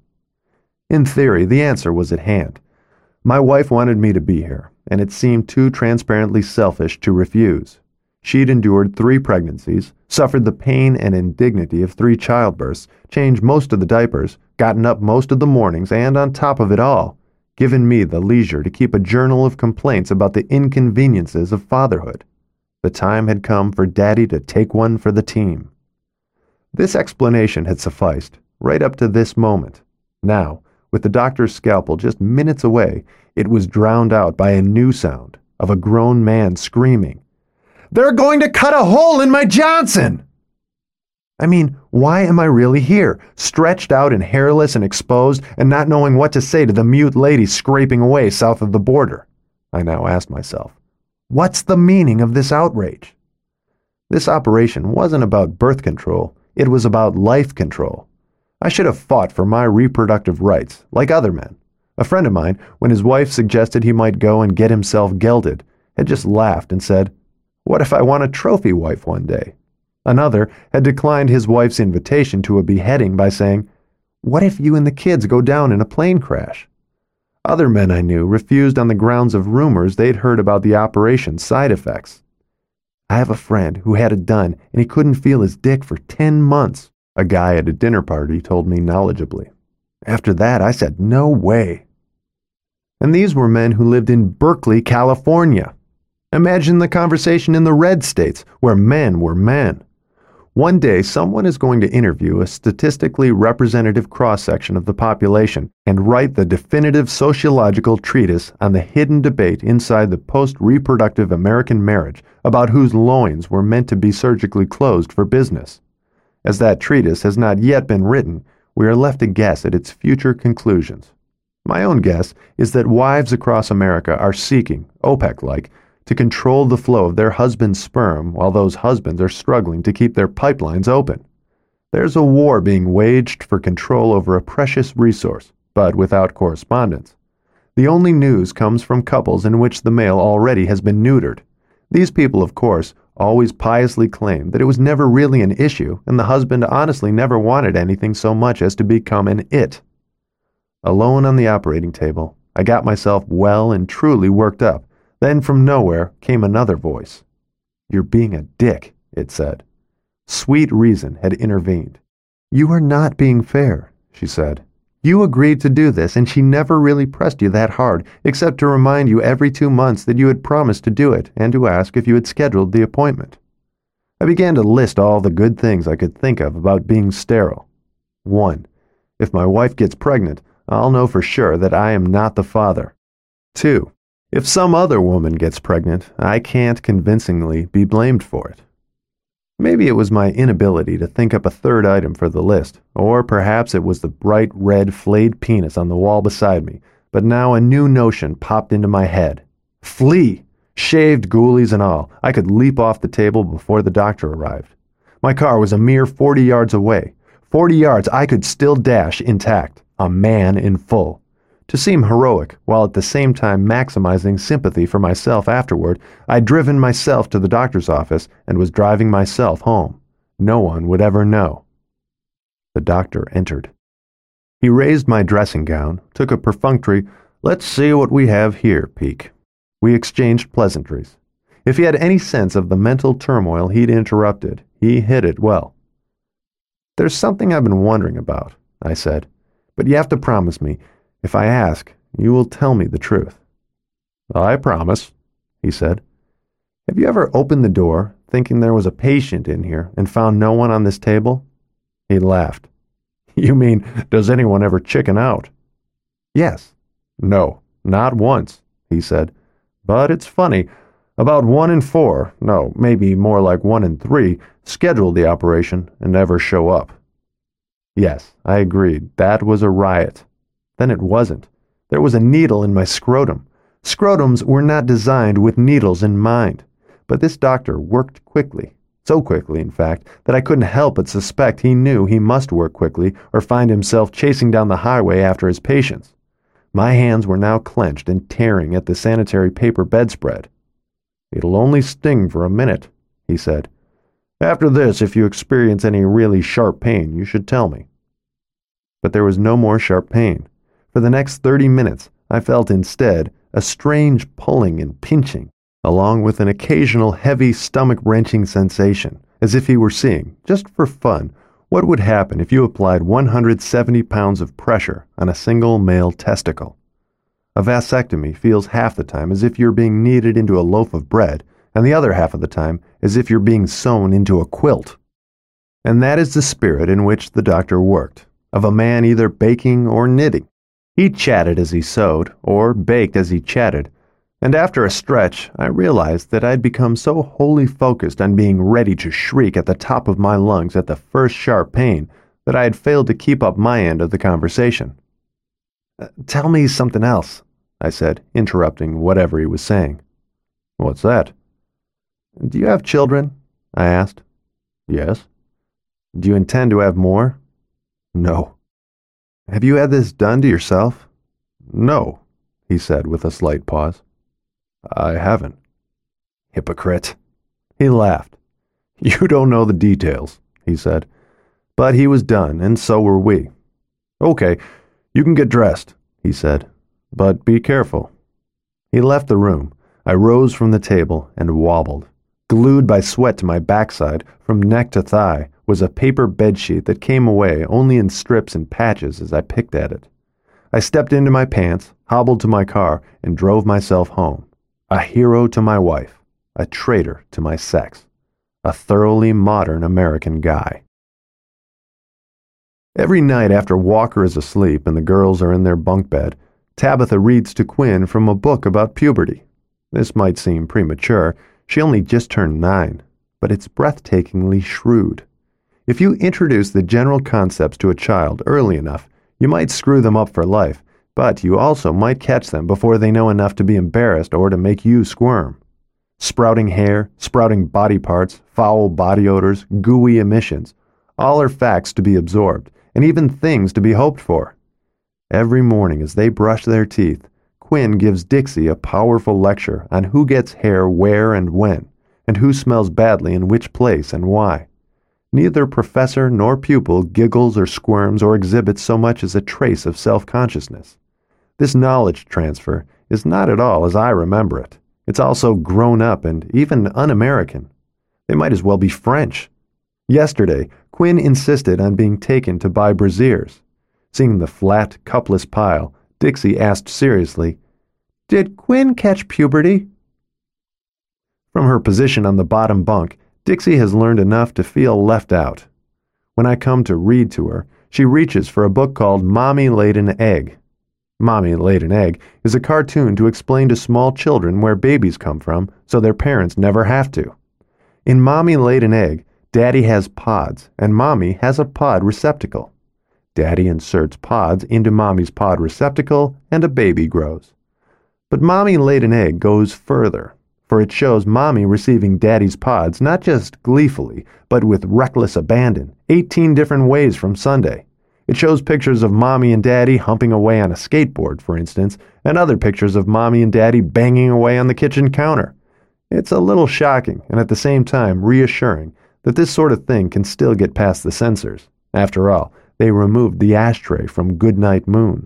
In theory, the answer was at hand. My wife wanted me to be here, and it seemed too transparently selfish to refuse. She'd endured 3 pregnancies, suffered the pain and indignity of 3 childbirths, changed most of the diapers, gotten up most of the mornings, and on top of it all, given me the leisure to keep a journal of complaints about the inconveniences of fatherhood. The time had come for Daddy to take one for the team. This explanation had sufficed, right up to this moment. Now, with the doctor's scalpel just minutes away, it was drowned out by a new sound of a grown man screaming, "They're going to cut a hole in my Johnson!" I mean, why am I really here, stretched out and hairless and exposed, and not knowing what to say to the mute lady scraping away south of the border? I now asked myself. What's the meaning of this outrage? This operation wasn't about birth control, it was about life control. I should have fought for my reproductive rights, like other men. A friend of mine, when his wife suggested he might go and get himself gelded, had just laughed and said, "What if I want a trophy wife one day?" Another had declined his wife's invitation to a beheading by saying, "What if you and the kids go down in a plane crash?" Other men I knew refused on the grounds of rumors they'd heard about the operation's side effects. I have a friend who had it done and he couldn't feel his dick for 10 months, a guy at a dinner party told me knowledgeably. After that, I said, no way. And these were men who lived in Berkeley, California. Imagine the conversation in the red states, where men were men. One day, someone is going to interview a statistically representative cross-section of the population and write the definitive sociological treatise on the hidden debate inside the post-reproductive American marriage about whose loins were meant to be surgically closed for business. As that treatise has not yet been written, we are left to guess at its future conclusions. My own guess is that wives across America are seeking, OPEC-like, to control the flow of their husband's sperm while those husbands are struggling to keep their pipelines open. There's a war being waged for control over a precious resource, but without correspondence. The only news comes from couples in which the male already has been neutered. These people, of course, always piously claim that it was never really an issue and the husband honestly never wanted anything so much as to become an it. Alone on the operating table, I got myself well and truly worked up. Then from nowhere came another voice. "You're being a dick," it said. Sweet reason had intervened. "You are not being fair," she said. "You agreed to do this, and she never really pressed you that hard, except to remind you every 2 months that you had promised to do it and to ask if you had scheduled the appointment." I began to list all the good things I could think of about being sterile. 1. If my wife gets pregnant, I'll know for sure that I am not the father. 2. If some other woman gets pregnant, I can't convincingly be blamed for it. Maybe it was my inability to think up a third item for the list, or perhaps it was the bright red flayed penis on the wall beside me, but now a new notion popped into my head. Flee! Shaved ghoulies and all, I could leap off the table before the doctor arrived. My car was a mere 40 yards away. 40 yards I could still dash intact, a man in full. To seem heroic, while at the same time maximizing sympathy for myself afterward, I'd driven myself to the doctor's office and was driving myself home. No one would ever know. The doctor entered. He raised my dressing gown, took a perfunctory, "Let's see what we have here," peek. We exchanged pleasantries. If he had any sense of the mental turmoil he'd interrupted, he hid it well. "There's something I've been wondering about," I said, "but you have to promise me, if I ask, you will tell me the truth." "I promise," he said. "Have you ever opened the door, thinking there was a patient in here, and found no one on this table?" He laughed. "You mean, does anyone ever chicken out?" "Yes." "No, not once," he said. "But it's funny. About 1 in 4, no, maybe more like 1 in 3, schedule the operation and never show up." Yes, I agreed. That was a riot. Then it wasn't. There was a needle in my scrotum. Scrotums were not designed with needles in mind. But this doctor worked quickly. So quickly, in fact, that I couldn't help but suspect he knew he must work quickly or find himself chasing down the highway after his patients. My hands were now clenched and tearing at the sanitary paper bedspread. "It'll only sting for a minute," he said. "After this, if you experience any really sharp pain, you should tell me." But there was no more sharp pain. For the next 30 minutes, I felt instead a strange pulling and pinching, along with an occasional heavy stomach-wrenching sensation, as if he were seeing, just for fun, what would happen if you applied 170 pounds of pressure on a single male testicle. A vasectomy feels half the time as if you're being kneaded into a loaf of bread, and the other half of the time as if you're being sewn into a quilt. And that is the spirit in which the doctor worked, of a man either baking or knitting. He chatted as he sewed, or baked as he chatted, and after a stretch I realized that I'd become so wholly focused on being ready to shriek at the top of my lungs at the first sharp pain that I had failed to keep up my end of the conversation. "Tell me something else," I said, interrupting whatever he was saying. "What's that?" "Do you have children?" I asked. "Yes." "Do you intend to have more?" "No." "Have you had this done to yourself?" "No," he said with a slight pause. "I haven't." "Hypocrite." He laughed. "You don't know the details," he said. But he was done, and so were we. "Okay, you can get dressed," he said, "but be careful." He left the room. I rose from the table and wobbled. Glued by sweat to my backside, from neck to thigh, was a paper bedsheet that came away only in strips and patches as I picked at it. I stepped into my pants, hobbled to my car, and drove myself home. A hero to my wife, a traitor to my sex, a thoroughly modern American guy. Every night after Walker is asleep and the girls are in their bunk bed, Tabitha reads to Quinn from a book about puberty. This might seem premature. She only just turned 9, but it's breathtakingly shrewd. If you introduce the general concepts to a child early enough, you might screw them up for life, but you also might catch them before they know enough to be embarrassed or to make you squirm. Sprouting hair, sprouting body parts, foul body odors, gooey emissions, all are facts to be absorbed, and even things to be hoped for. Every morning as they brush their teeth, Quinn gives Dixie a powerful lecture on who gets hair where and when, and who smells badly in which place and why. Neither professor nor pupil giggles or squirms or exhibits so much as a trace of self-consciousness. This knowledge transfer is not at all as I remember it. It's also grown up and even un-American. They might as well be French. Yesterday, Quinn insisted on being taken to buy brassieres. Seeing the flat, cupless pile, Dixie asked seriously, "Did Quinn catch puberty?" From her position on the bottom bunk, Dixie has learned enough to feel left out. When I come to read to her, she reaches for a book called Mommy Laid an Egg. Mommy Laid an Egg is a cartoon to explain to small children where babies come from so their parents never have to. In Mommy Laid an Egg, Daddy has pods, and Mommy has a pod receptacle. Daddy inserts pods into Mommy's pod receptacle, and a baby grows. But Mommy Laid an Egg goes further, for it shows Mommy receiving Daddy's pods not just gleefully, but with reckless abandon, 18 different ways from Sunday. It shows pictures of Mommy and Daddy humping away on a skateboard, for instance, and other pictures of Mommy and Daddy banging away on the kitchen counter. It's a little shocking, and at the same time reassuring, that this sort of thing can still get past the censors. After all, they removed the ashtray from Goodnight Moon.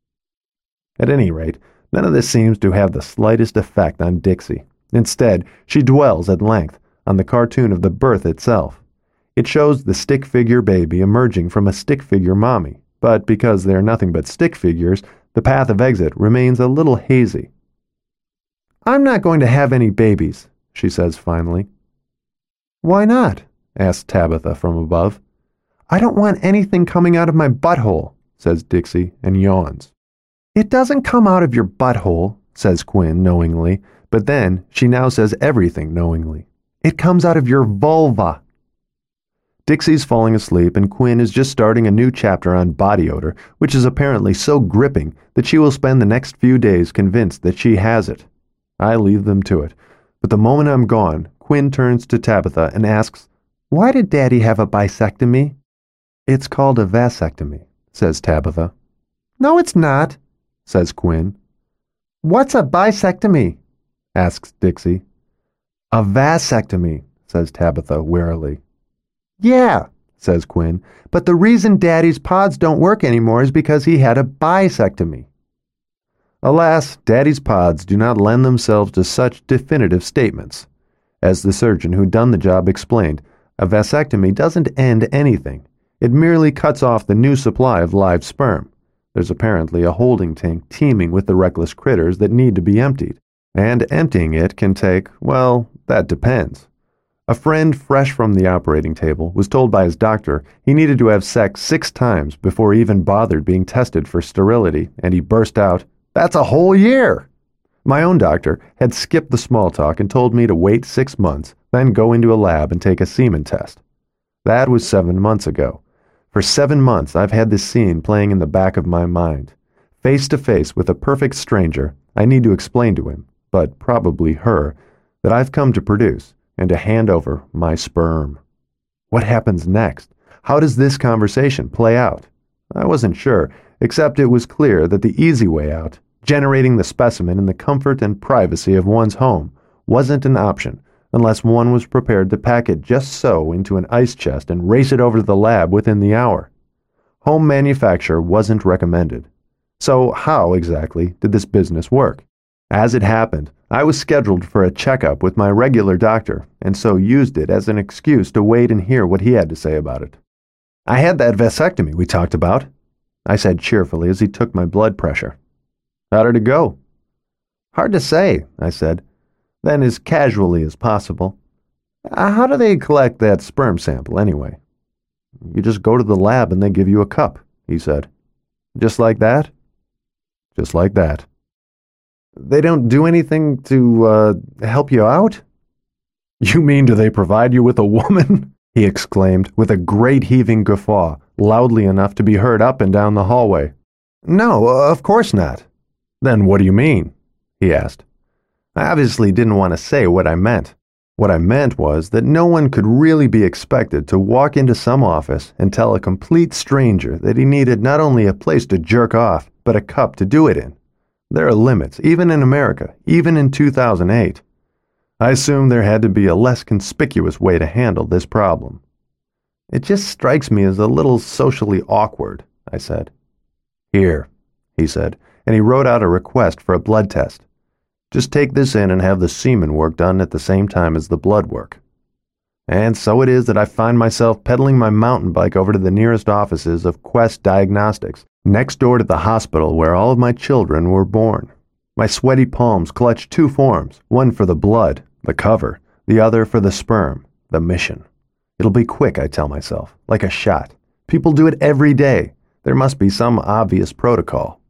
At any rate, none of this seems to have the slightest effect on Dixie. Instead, she dwells at length on the cartoon of the birth itself. It shows the stick figure baby emerging from a stick figure mommy, but because they are nothing but stick figures, the path of exit remains a little hazy. "I'm not going to have any babies," she says finally. "Why not?" asks Tabitha from above. "I don't want anything coming out of my butthole," says Dixie, and yawns. "It doesn't come out of your butthole," says Quinn knowingly, but then she now says everything knowingly. "It comes out of your vulva." Dixie's falling asleep, and Quinn is just starting a new chapter on body odor, which is apparently so gripping that she will spend the next few days convinced that she has it. I leave them to it, but the moment I'm gone, Quinn turns to Tabitha and asks, "Why did Daddy have a bisectomy?" "It's called a vasectomy," says Tabitha. "No, it's not," says Quinn. "What's a bisectomy?" asks Dixie. "A vasectomy," says Tabitha wearily. "Yeah," says Quinn, "but the reason Daddy's pods don't work anymore is because he had a bisectomy." Alas, Daddy's pods do not lend themselves to such definitive statements. As the surgeon who'd done the job explained, a vasectomy doesn't end anything. It merely cuts off the new supply of live sperm. There's apparently a holding tank teeming with the reckless critters that need to be emptied, and emptying it can take, well, that depends. A friend fresh from the operating table was told by his doctor he needed to have sex 6 times before he even bothered being tested for sterility, and he burst out, "That's a whole year!" My own doctor had skipped the small talk and told me to wait 6 months, then go into a lab and take a semen test. That was 7 months ago. For 7 months, I've had this scene playing in the back of my mind. Face to face with a perfect stranger, I need to explain to him, but probably her, that I've come to produce and to hand over my sperm. What happens next? How does this conversation play out? I wasn't sure, except it was clear that the easy way out, generating the specimen in the comfort and privacy of one's home, wasn't an option unless one was prepared to pack it just so into an ice chest and race it over to the lab within the hour. Home manufacture wasn't recommended. So how exactly did this business work? As it happened, I was scheduled for a checkup with my regular doctor, and so used it as an excuse to wait and hear what he had to say about it. "I had that vasectomy we talked about," I said cheerfully as he took my blood pressure. "How did it go?" "Hard to say," I said, then as casually as possible. "How do they collect that sperm sample anyway?" "You just go to the lab and they give you a cup," he said. "Just like that?" "Just like that." "They don't do anything to help you out?" "You mean do they provide you with a woman?" he exclaimed with a great heaving guffaw, loudly enough to be heard up and down the hallway. "No, of course not." "Then what do you mean?" he asked. I obviously didn't want to say what I meant. What I meant was that no one could really be expected to walk into some office and tell a complete stranger that he needed not only a place to jerk off, but a cup to do it in. There are limits, even in America, even in 2008. I assumed there had to be a less conspicuous way to handle this problem. "It just strikes me as a little socially awkward," I said. "Here," he said, and he wrote out a request for a blood test. "Just take this in and have the semen work done at the same time as the blood work." And so it is that I find myself pedaling my mountain bike over to the nearest offices of Quest Diagnostics, next door to the hospital where all of my children were born. My sweaty palms clutch 2 forms, one for the blood, the cover, the other for the sperm, the mission. It'll be quick, I tell myself, like a shot. People do it every day. There must be some obvious protocol.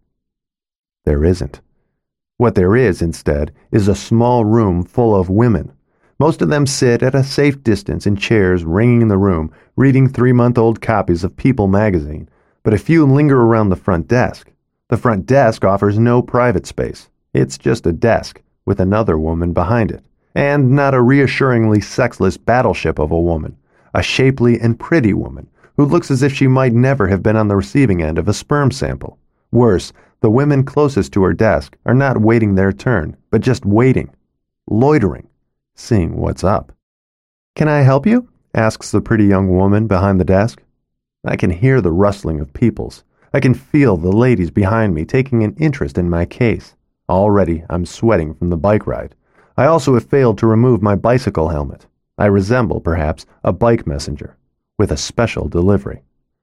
There isn't. What there is, instead, is a small room full of women. Most of them sit at a safe distance in chairs ringing in the room, reading 3-month-old copies of People magazine, but a few linger around the front desk. The front desk offers no private space. It's just a desk, with another woman behind it, and not a reassuringly sexless battleship of a woman, a shapely and pretty woman, who looks as if she might never have been on the receiving end of a sperm sample. Worse, the women closest to her desk are not waiting their turn, but just waiting, loitering, seeing what's up. "Can I help you?" asks the pretty young woman behind the desk. I can hear the rustling of peoples. I can feel the ladies behind me taking an interest in my case. Already I'm sweating from the bike ride. I also have failed to remove my bicycle helmet. I resemble, perhaps, a bike messenger, with a special delivery.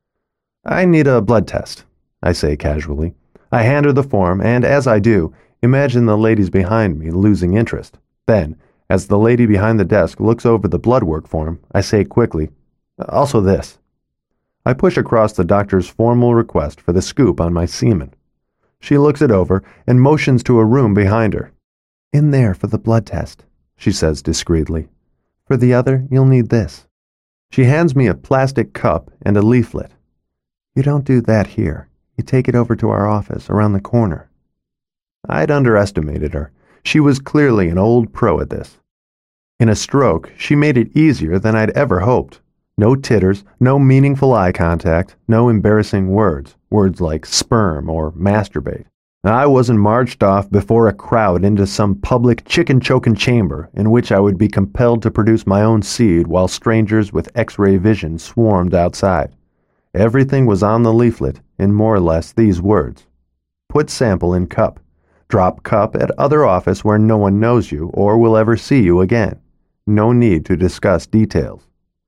"I need a blood test," I say casually. I hand her the form, and as I do, imagine the ladies behind me losing interest. Then, as the lady behind the desk looks over the blood work form, I say quickly, "Also this." I push across the doctor's formal request for the scoop on my semen. She looks it over and motions to a room behind her. "In there for the blood test," she says discreetly. "For the other, you'll need this." She hands me a plastic cup and a leaflet. "You don't do that here. You take it over to our office around the corner." I'd underestimated her. She was clearly an old pro at this. In a stroke, she made it easier than I'd ever hoped. No titters, no meaningful eye contact, no embarrassing words like sperm or masturbate. I wasn't marched off before a crowd into some public chicken-choking chamber in which I would be compelled to produce my own seed while strangers with X-ray vision swarmed outside. Everything was on the leaflet in more or less these words: "Put sample in cup. Drop cup at other office where no one knows you or will ever see you again. No need to discuss details."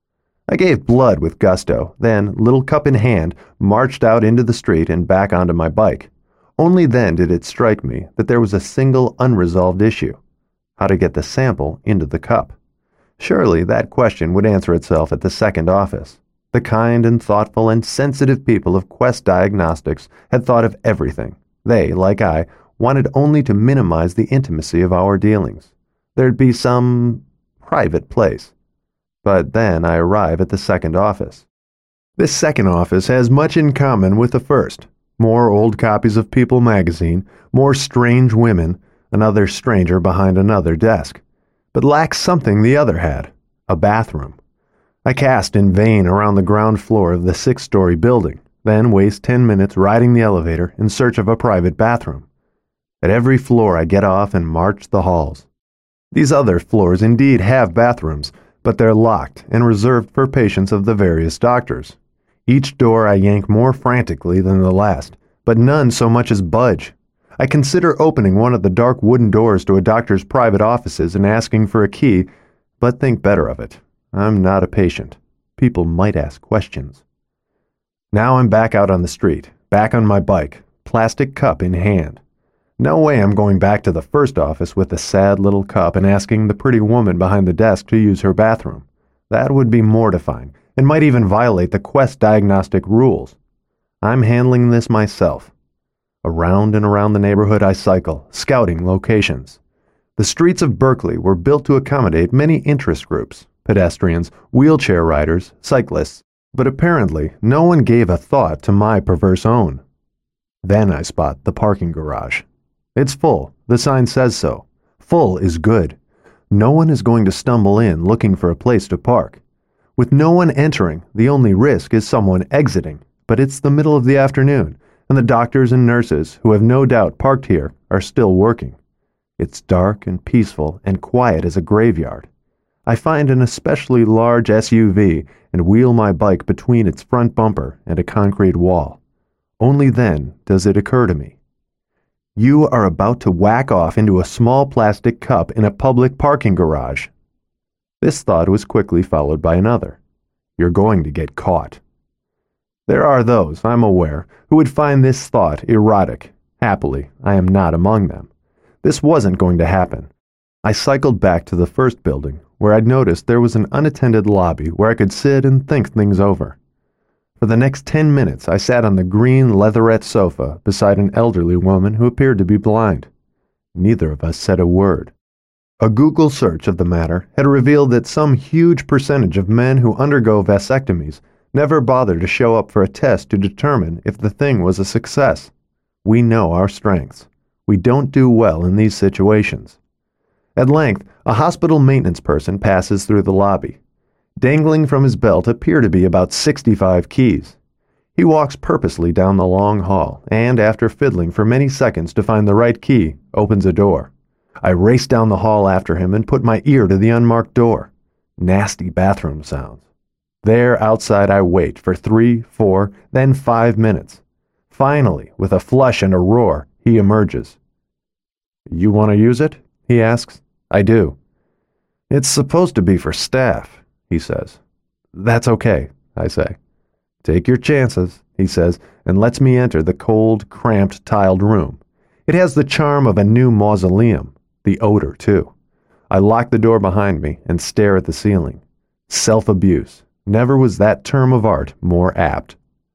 I gave blood with gusto, then, little cup in hand, marched out into the street and back onto my bike. Only then did it strike me that there was a single unresolved issue: how to get the sample into the cup. Surely that question would answer itself at the second office. The kind and thoughtful and sensitive people of Quest Diagnostics had thought of everything. They, like I, wanted only to minimize the intimacy of our dealings. There'd be some private place. But then I arrive at the second office. This second office has much in common with the first. More old copies of People magazine, more strange women, another stranger behind another desk, but lacks something the other had: a bathroom. I cast in vain around the ground floor of the 6-story building, then waste 10 minutes riding the elevator in search of a private bathroom. At every floor I get off and march the halls. These other floors indeed have bathrooms, but they're locked and reserved for patients of the various doctors. Each door I yank more frantically than the last, but none so much as budge. I consider opening one of the dark wooden doors to a doctor's private offices and asking for a key, but think better of it. I'm not a patient. People might ask questions. Now I'm back out on the street, back on my bike, plastic cup in hand. No way I'm going back to the first office with the sad little cup and asking the pretty woman behind the desk to use her bathroom. That would be mortifying, and might even violate the Quest Diagnostic rules. I'm handling this myself. Around and around the neighborhood I cycle, scouting locations. The streets of Berkeley were built to accommodate many interest groups: pedestrians, wheelchair riders, cyclists, but apparently no one gave a thought to my perverse own. Then I spot the parking garage. It's full. The sign says so. Full is good. No one is going to stumble in looking for a place to park. With no one entering, the only risk is someone exiting, but it's the middle of the afternoon, and the doctors and nurses, who have no doubt parked here, are still working. It's dark and peaceful and quiet as a graveyard. I find an especially large SUV and wheel my bike between its front bumper and a concrete wall. Only then does it occur to me: you are about to whack off into a small plastic cup in a public parking garage. This thought was quickly followed by another: you're going to get caught. There are those, I'm aware, who would find this thought erotic. Happily, I am not among them. This wasn't going to happen. I cycled back to the first building, where I'd noticed there was an unattended lobby where I could sit and think things over. For the next 10 minutes, I sat on the green leatherette sofa beside an elderly woman who appeared to be blind. Neither of us said a word. A Google search of the matter had revealed that some huge percentage of men who undergo vasectomies never bother to show up for a test to determine if the thing was a success. We know our strengths. We don't do well in these situations. At length, a hospital maintenance person passes through the lobby. Dangling from his belt appear to be about 65 keys. He walks purposely down the long hall, and after fiddling for many seconds to find the right key, opens a door. I race down the hall after him and put my ear to the unmarked door. Nasty bathroom sounds. There outside I wait for 3, 4, then 5 minutes. Finally, with a flush and a roar, he emerges. "You want to use it?" he asks. I do. "It's supposed to be for staff," he says. "That's okay," I say. "Take your chances," he says, and lets me enter the cold, cramped, tiled room. It has the charm of a new mausoleum, the odor, too. I lock the door behind me and stare at the ceiling. Self-abuse. Never was that term of art more apt.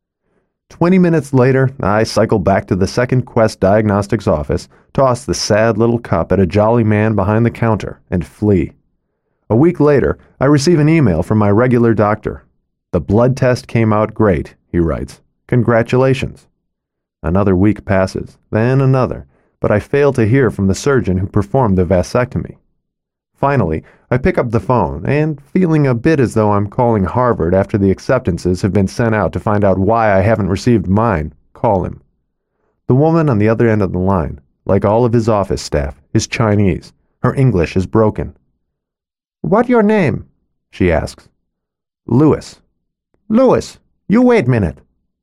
20 minutes later, I cycle back to the second Quest Diagnostics office, toss the sad little cup at a jolly man behind the counter, and flee. A week later, I receive an email from my regular doctor. "The blood test came out great," he writes. "Congratulations." Another week passes, then another, but I fail to hear from the surgeon who performed the vasectomy. Finally, I pick up the phone, and feeling a bit as though I'm calling Harvard after the acceptances have been sent out to find out why I haven't received mine, call him. The woman on the other end of the line, like all of his office staff, is Chinese. Her English is broken. "What your name?" she asks. "Louis." "Louis, you wait minute."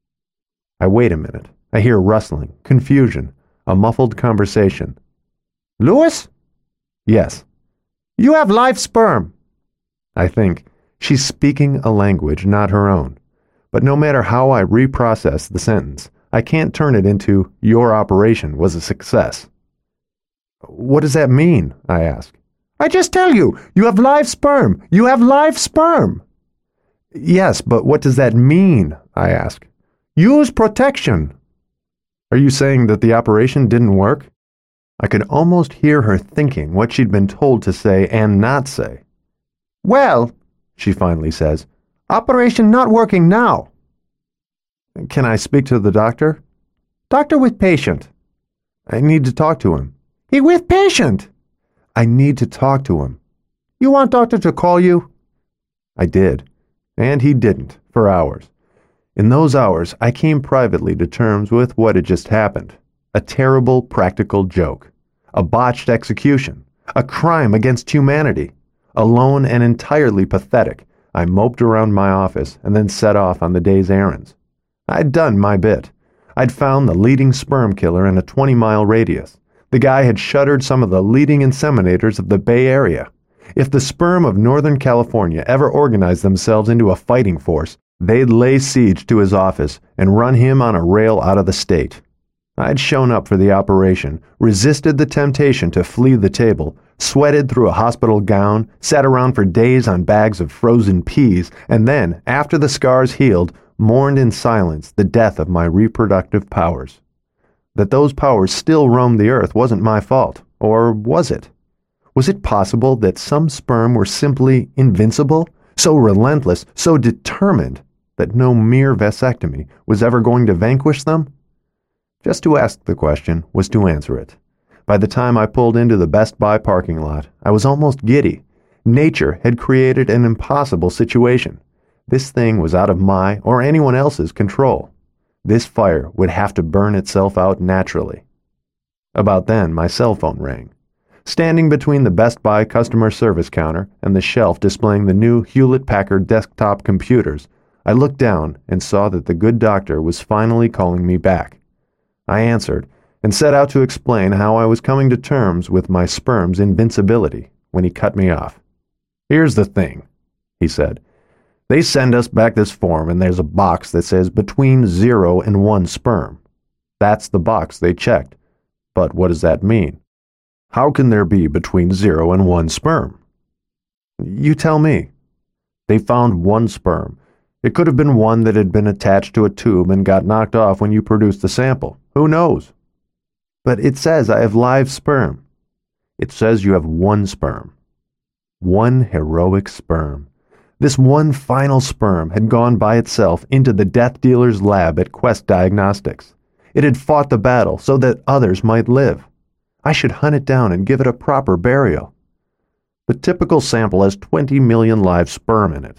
I wait a minute. I hear rustling, confusion, a muffled conversation. "Louis?" "Yes." "You have live sperm." I think, She's speaking a language not her own. But no matter how I reprocess the sentence, I can't turn it into, "Your operation was a success." "What does that mean?" I ask. "I just tell you, you have live sperm. You have live sperm." "Yes, but what does that mean?" I ask. "Use protection." "Are you saying that the operation didn't work?" I could almost hear her thinking what she'd been told to say and not say. "Well," she finally says, "operation not working now." "Can I speak to the doctor?" "Doctor with patient." "I need to talk to him." "He with patient." "I need to talk to him." "You want doctor to call you?" I did, and he didn't, for hours. In those hours, I came privately to terms with what had just happened. A terrible practical joke. A botched execution. A crime against humanity. Alone and entirely pathetic, I moped around my office and then set off on the day's errands. I'd done my bit. I'd found the leading sperm killer in a 20-mile radius. The guy had shuttered some of the leading inseminators of the Bay Area. If the sperm of Northern California ever organized themselves into a fighting force, they'd lay siege to his office and run him on a rail out of the state. I'd shown up for the operation, resisted the temptation to flee the table, sweated through a hospital gown, sat around for days on bags of frozen peas, and then, after the scars healed, mourned in silence the death of my reproductive powers. That those powers still roamed the earth wasn't my fault, or was it? Was it possible that some sperm were simply invincible, so relentless, so determined, that no mere vasectomy was ever going to vanquish them? Just to ask the question was to answer it. By the time I pulled into the Best Buy parking lot, I was almost giddy. Nature had created an impossible situation. This thing was out of my or anyone else's control. This fire would have to burn itself out naturally. About then, my cell phone rang. Standing between the Best Buy customer service counter and the shelf displaying the new Hewlett-Packard desktop computers, I looked down and saw that the good doctor was finally calling me back. I answered and set out to explain how I was coming to terms with my sperm's invincibility when he cut me off. "Here's the thing," he said. "They send us back this form and there's a box that says between 0 and 1 sperm. That's the box they checked. But what does that mean? How can there be between 0 and 1 sperm?" "You tell me." "They found 1 sperm. It could have been one that had been attached to a tube and got knocked off when you produced the sample. Who knows?" "But it says I have live sperm." "It says you have 1 sperm. 1 heroic sperm. This one final sperm had gone by itself into the death dealer's lab at Quest Diagnostics. It had fought the battle so that others might live. I should hunt it down and give it a proper burial. The typical sample has 20 million live sperm in it.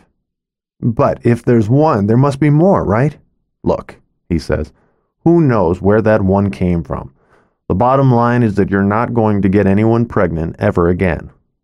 But if there's 1, there must be more, right? Look," he says, "who knows where that 1 came from? The bottom line is that you're not going to get anyone pregnant ever again."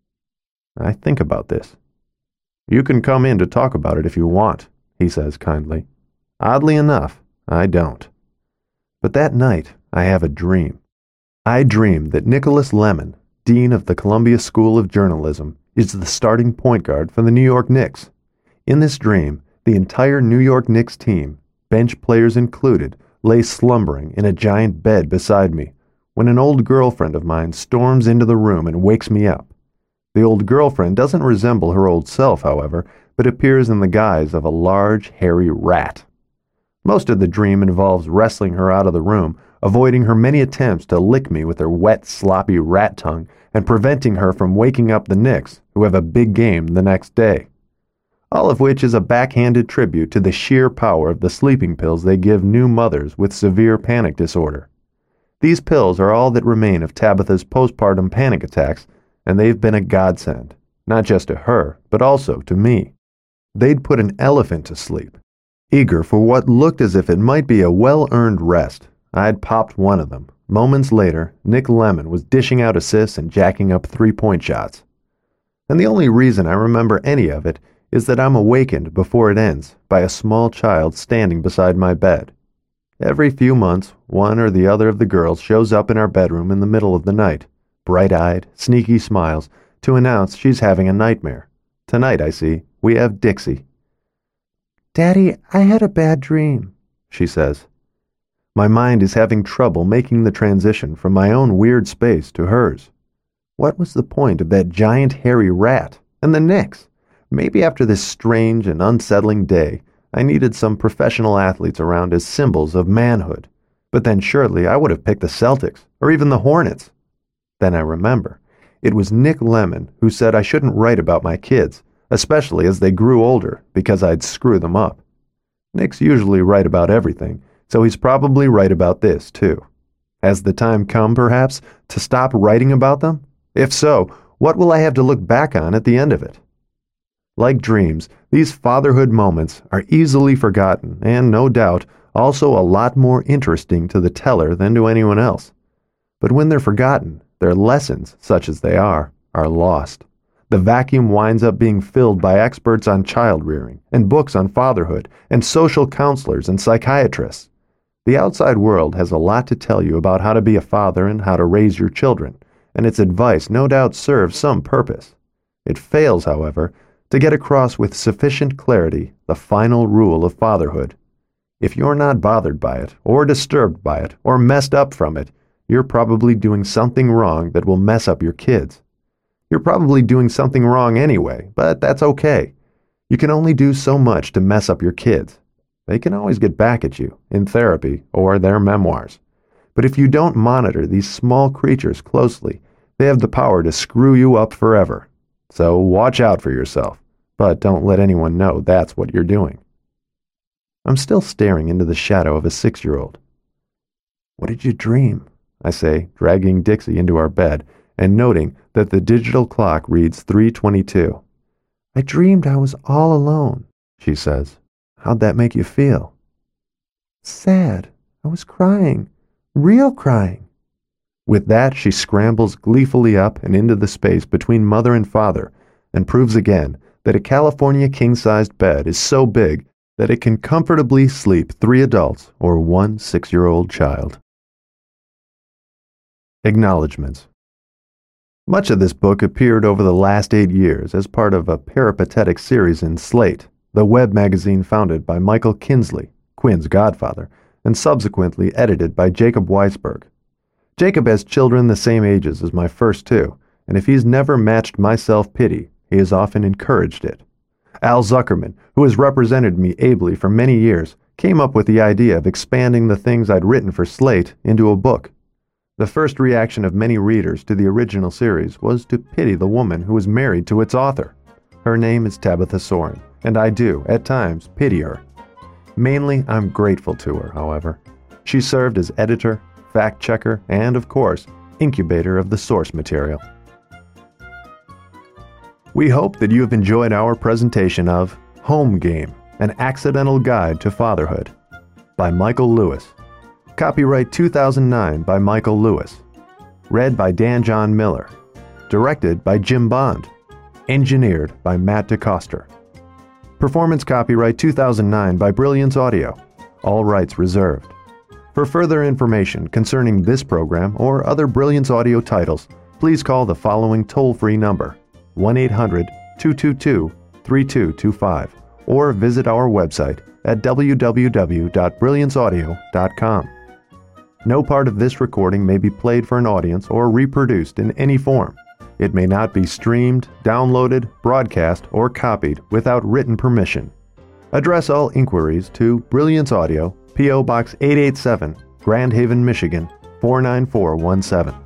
I think about this. "You can come in to talk about it if you want," he says kindly. Oddly enough, I don't. But that night, I have a dream. I dream that Nicholas Lemon, Dean of the Columbia School of Journalism, is the starting point guard for the New York Knicks. In this dream, the entire New York Knicks team, bench players included, lay slumbering in a giant bed beside me, when an old girlfriend of mine storms into the room and wakes me up. The old girlfriend doesn't resemble her old self, however, but appears in the guise of a large, hairy rat. Most of the dream involves wrestling her out of the room, avoiding her many attempts to lick me with her wet, sloppy rat tongue, and preventing her from waking up the Knicks, who have a big game the next day. All of which is a backhanded tribute to the sheer power of the sleeping pills they give new mothers with severe panic disorder. These pills are all that remain of Tabitha's postpartum panic attacks, and they've been a godsend, not just to her, but also to me. They'd put an elephant to sleep. Eager for what looked as if it might be a well-earned rest, I'd popped one of them. Moments later, Nick Lemon was dishing out assists and jacking up three-point shots. And the only reason I remember any of it is that I'm awakened before it ends by a small child standing beside my bed. Every few months, one or the other of the girls shows up in our bedroom in the middle of the night, bright-eyed, sneaky smiles, to announce she's having a nightmare. Tonight, I see, we have Dixie. "Daddy, I had a bad dream," she says. My mind is having trouble making the transition from my own weird space to hers. What was the point of that giant hairy rat and the Knicks? Maybe after this strange and unsettling day, I needed some professional athletes around as symbols of manhood. But then surely I would have picked the Celtics or even the Hornets. Then I remember. It was Nick Lemon who said I shouldn't write about my kids, especially as they grew older, because I'd screw them up. Nick's usually right about everything, so he's probably right about this, too. Has the time come, perhaps, to stop writing about them? If so, what will I have to look back on at the end of it? Like dreams, these fatherhood moments are easily forgotten and, no doubt, also a lot more interesting to the teller than to anyone else. But when they're forgotten, their lessons, such as they are lost. The vacuum winds up being filled by experts on child rearing, and books on fatherhood, and social counselors and psychiatrists. The outside world has a lot to tell you about how to be a father and how to raise your children, and its advice no doubt serves some purpose. It fails, however, to get across with sufficient clarity the final rule of fatherhood. If you're not bothered by it, or disturbed by it, or messed up from it, you're probably doing something wrong that will mess up your kids. You're probably doing something wrong anyway, but that's okay. You can only do so much to mess up your kids. They can always get back at you, in therapy or their memoirs. But if you don't monitor these small creatures closely, they have the power to screw you up forever. So watch out for yourself, but don't let anyone know that's what you're doing. I'm still staring into the shadow of a 6-year-old. "What did you dream?" I say, dragging Dixie into our bed and noting that the digital clock reads 3:22. "I dreamed I was all alone," she says. "How'd that make you feel?" "Sad. I was crying. Real crying." With that, she scrambles gleefully up and into the space between mother and father and proves again that a California king-sized bed is so big that it can comfortably sleep 3 adults or 1 6-year-old child. Acknowledgements. Much of this book appeared over the last 8 years as part of a peripatetic series in Slate, the web magazine founded by Michael Kinsley, Quinn's godfather, and subsequently edited by Jacob Weisberg. Jacob has children the same ages as my first 2, and if he's never matched my self-pity, he has often encouraged it. Al Zuckerman, who has represented me ably for many years, came up with the idea of expanding the things I'd written for Slate into a book. The first reaction of many readers to the original series was to pity the woman who was married to its author. Her name is Tabitha Soren, and I do, at times, pity her. Mainly, I'm grateful to her, however. She served as editor, fact-checker, and, of course, incubator of the source material. We hope that you have enjoyed our presentation of Home Game, An Accidental Guide to Fatherhood by Michael Lewis. Copyright 2009 by Michael Lewis. Read by Dan John Miller. Directed by Jim Bond. Engineered by Matt DeCoster. Performance copyright 2009 by Brilliance Audio. All rights reserved. For further information concerning this program or other Brilliance Audio titles, please call the following toll-free number, 1-800-222-3225, or visit our website at www.brillianceaudio.com. No part of this recording may be played for an audience or reproduced in any form. It may not be streamed, downloaded, broadcast, or copied without written permission. Address all inquiries to Brilliance Audio, P.O. Box 887, Grand Haven, Michigan, 49417.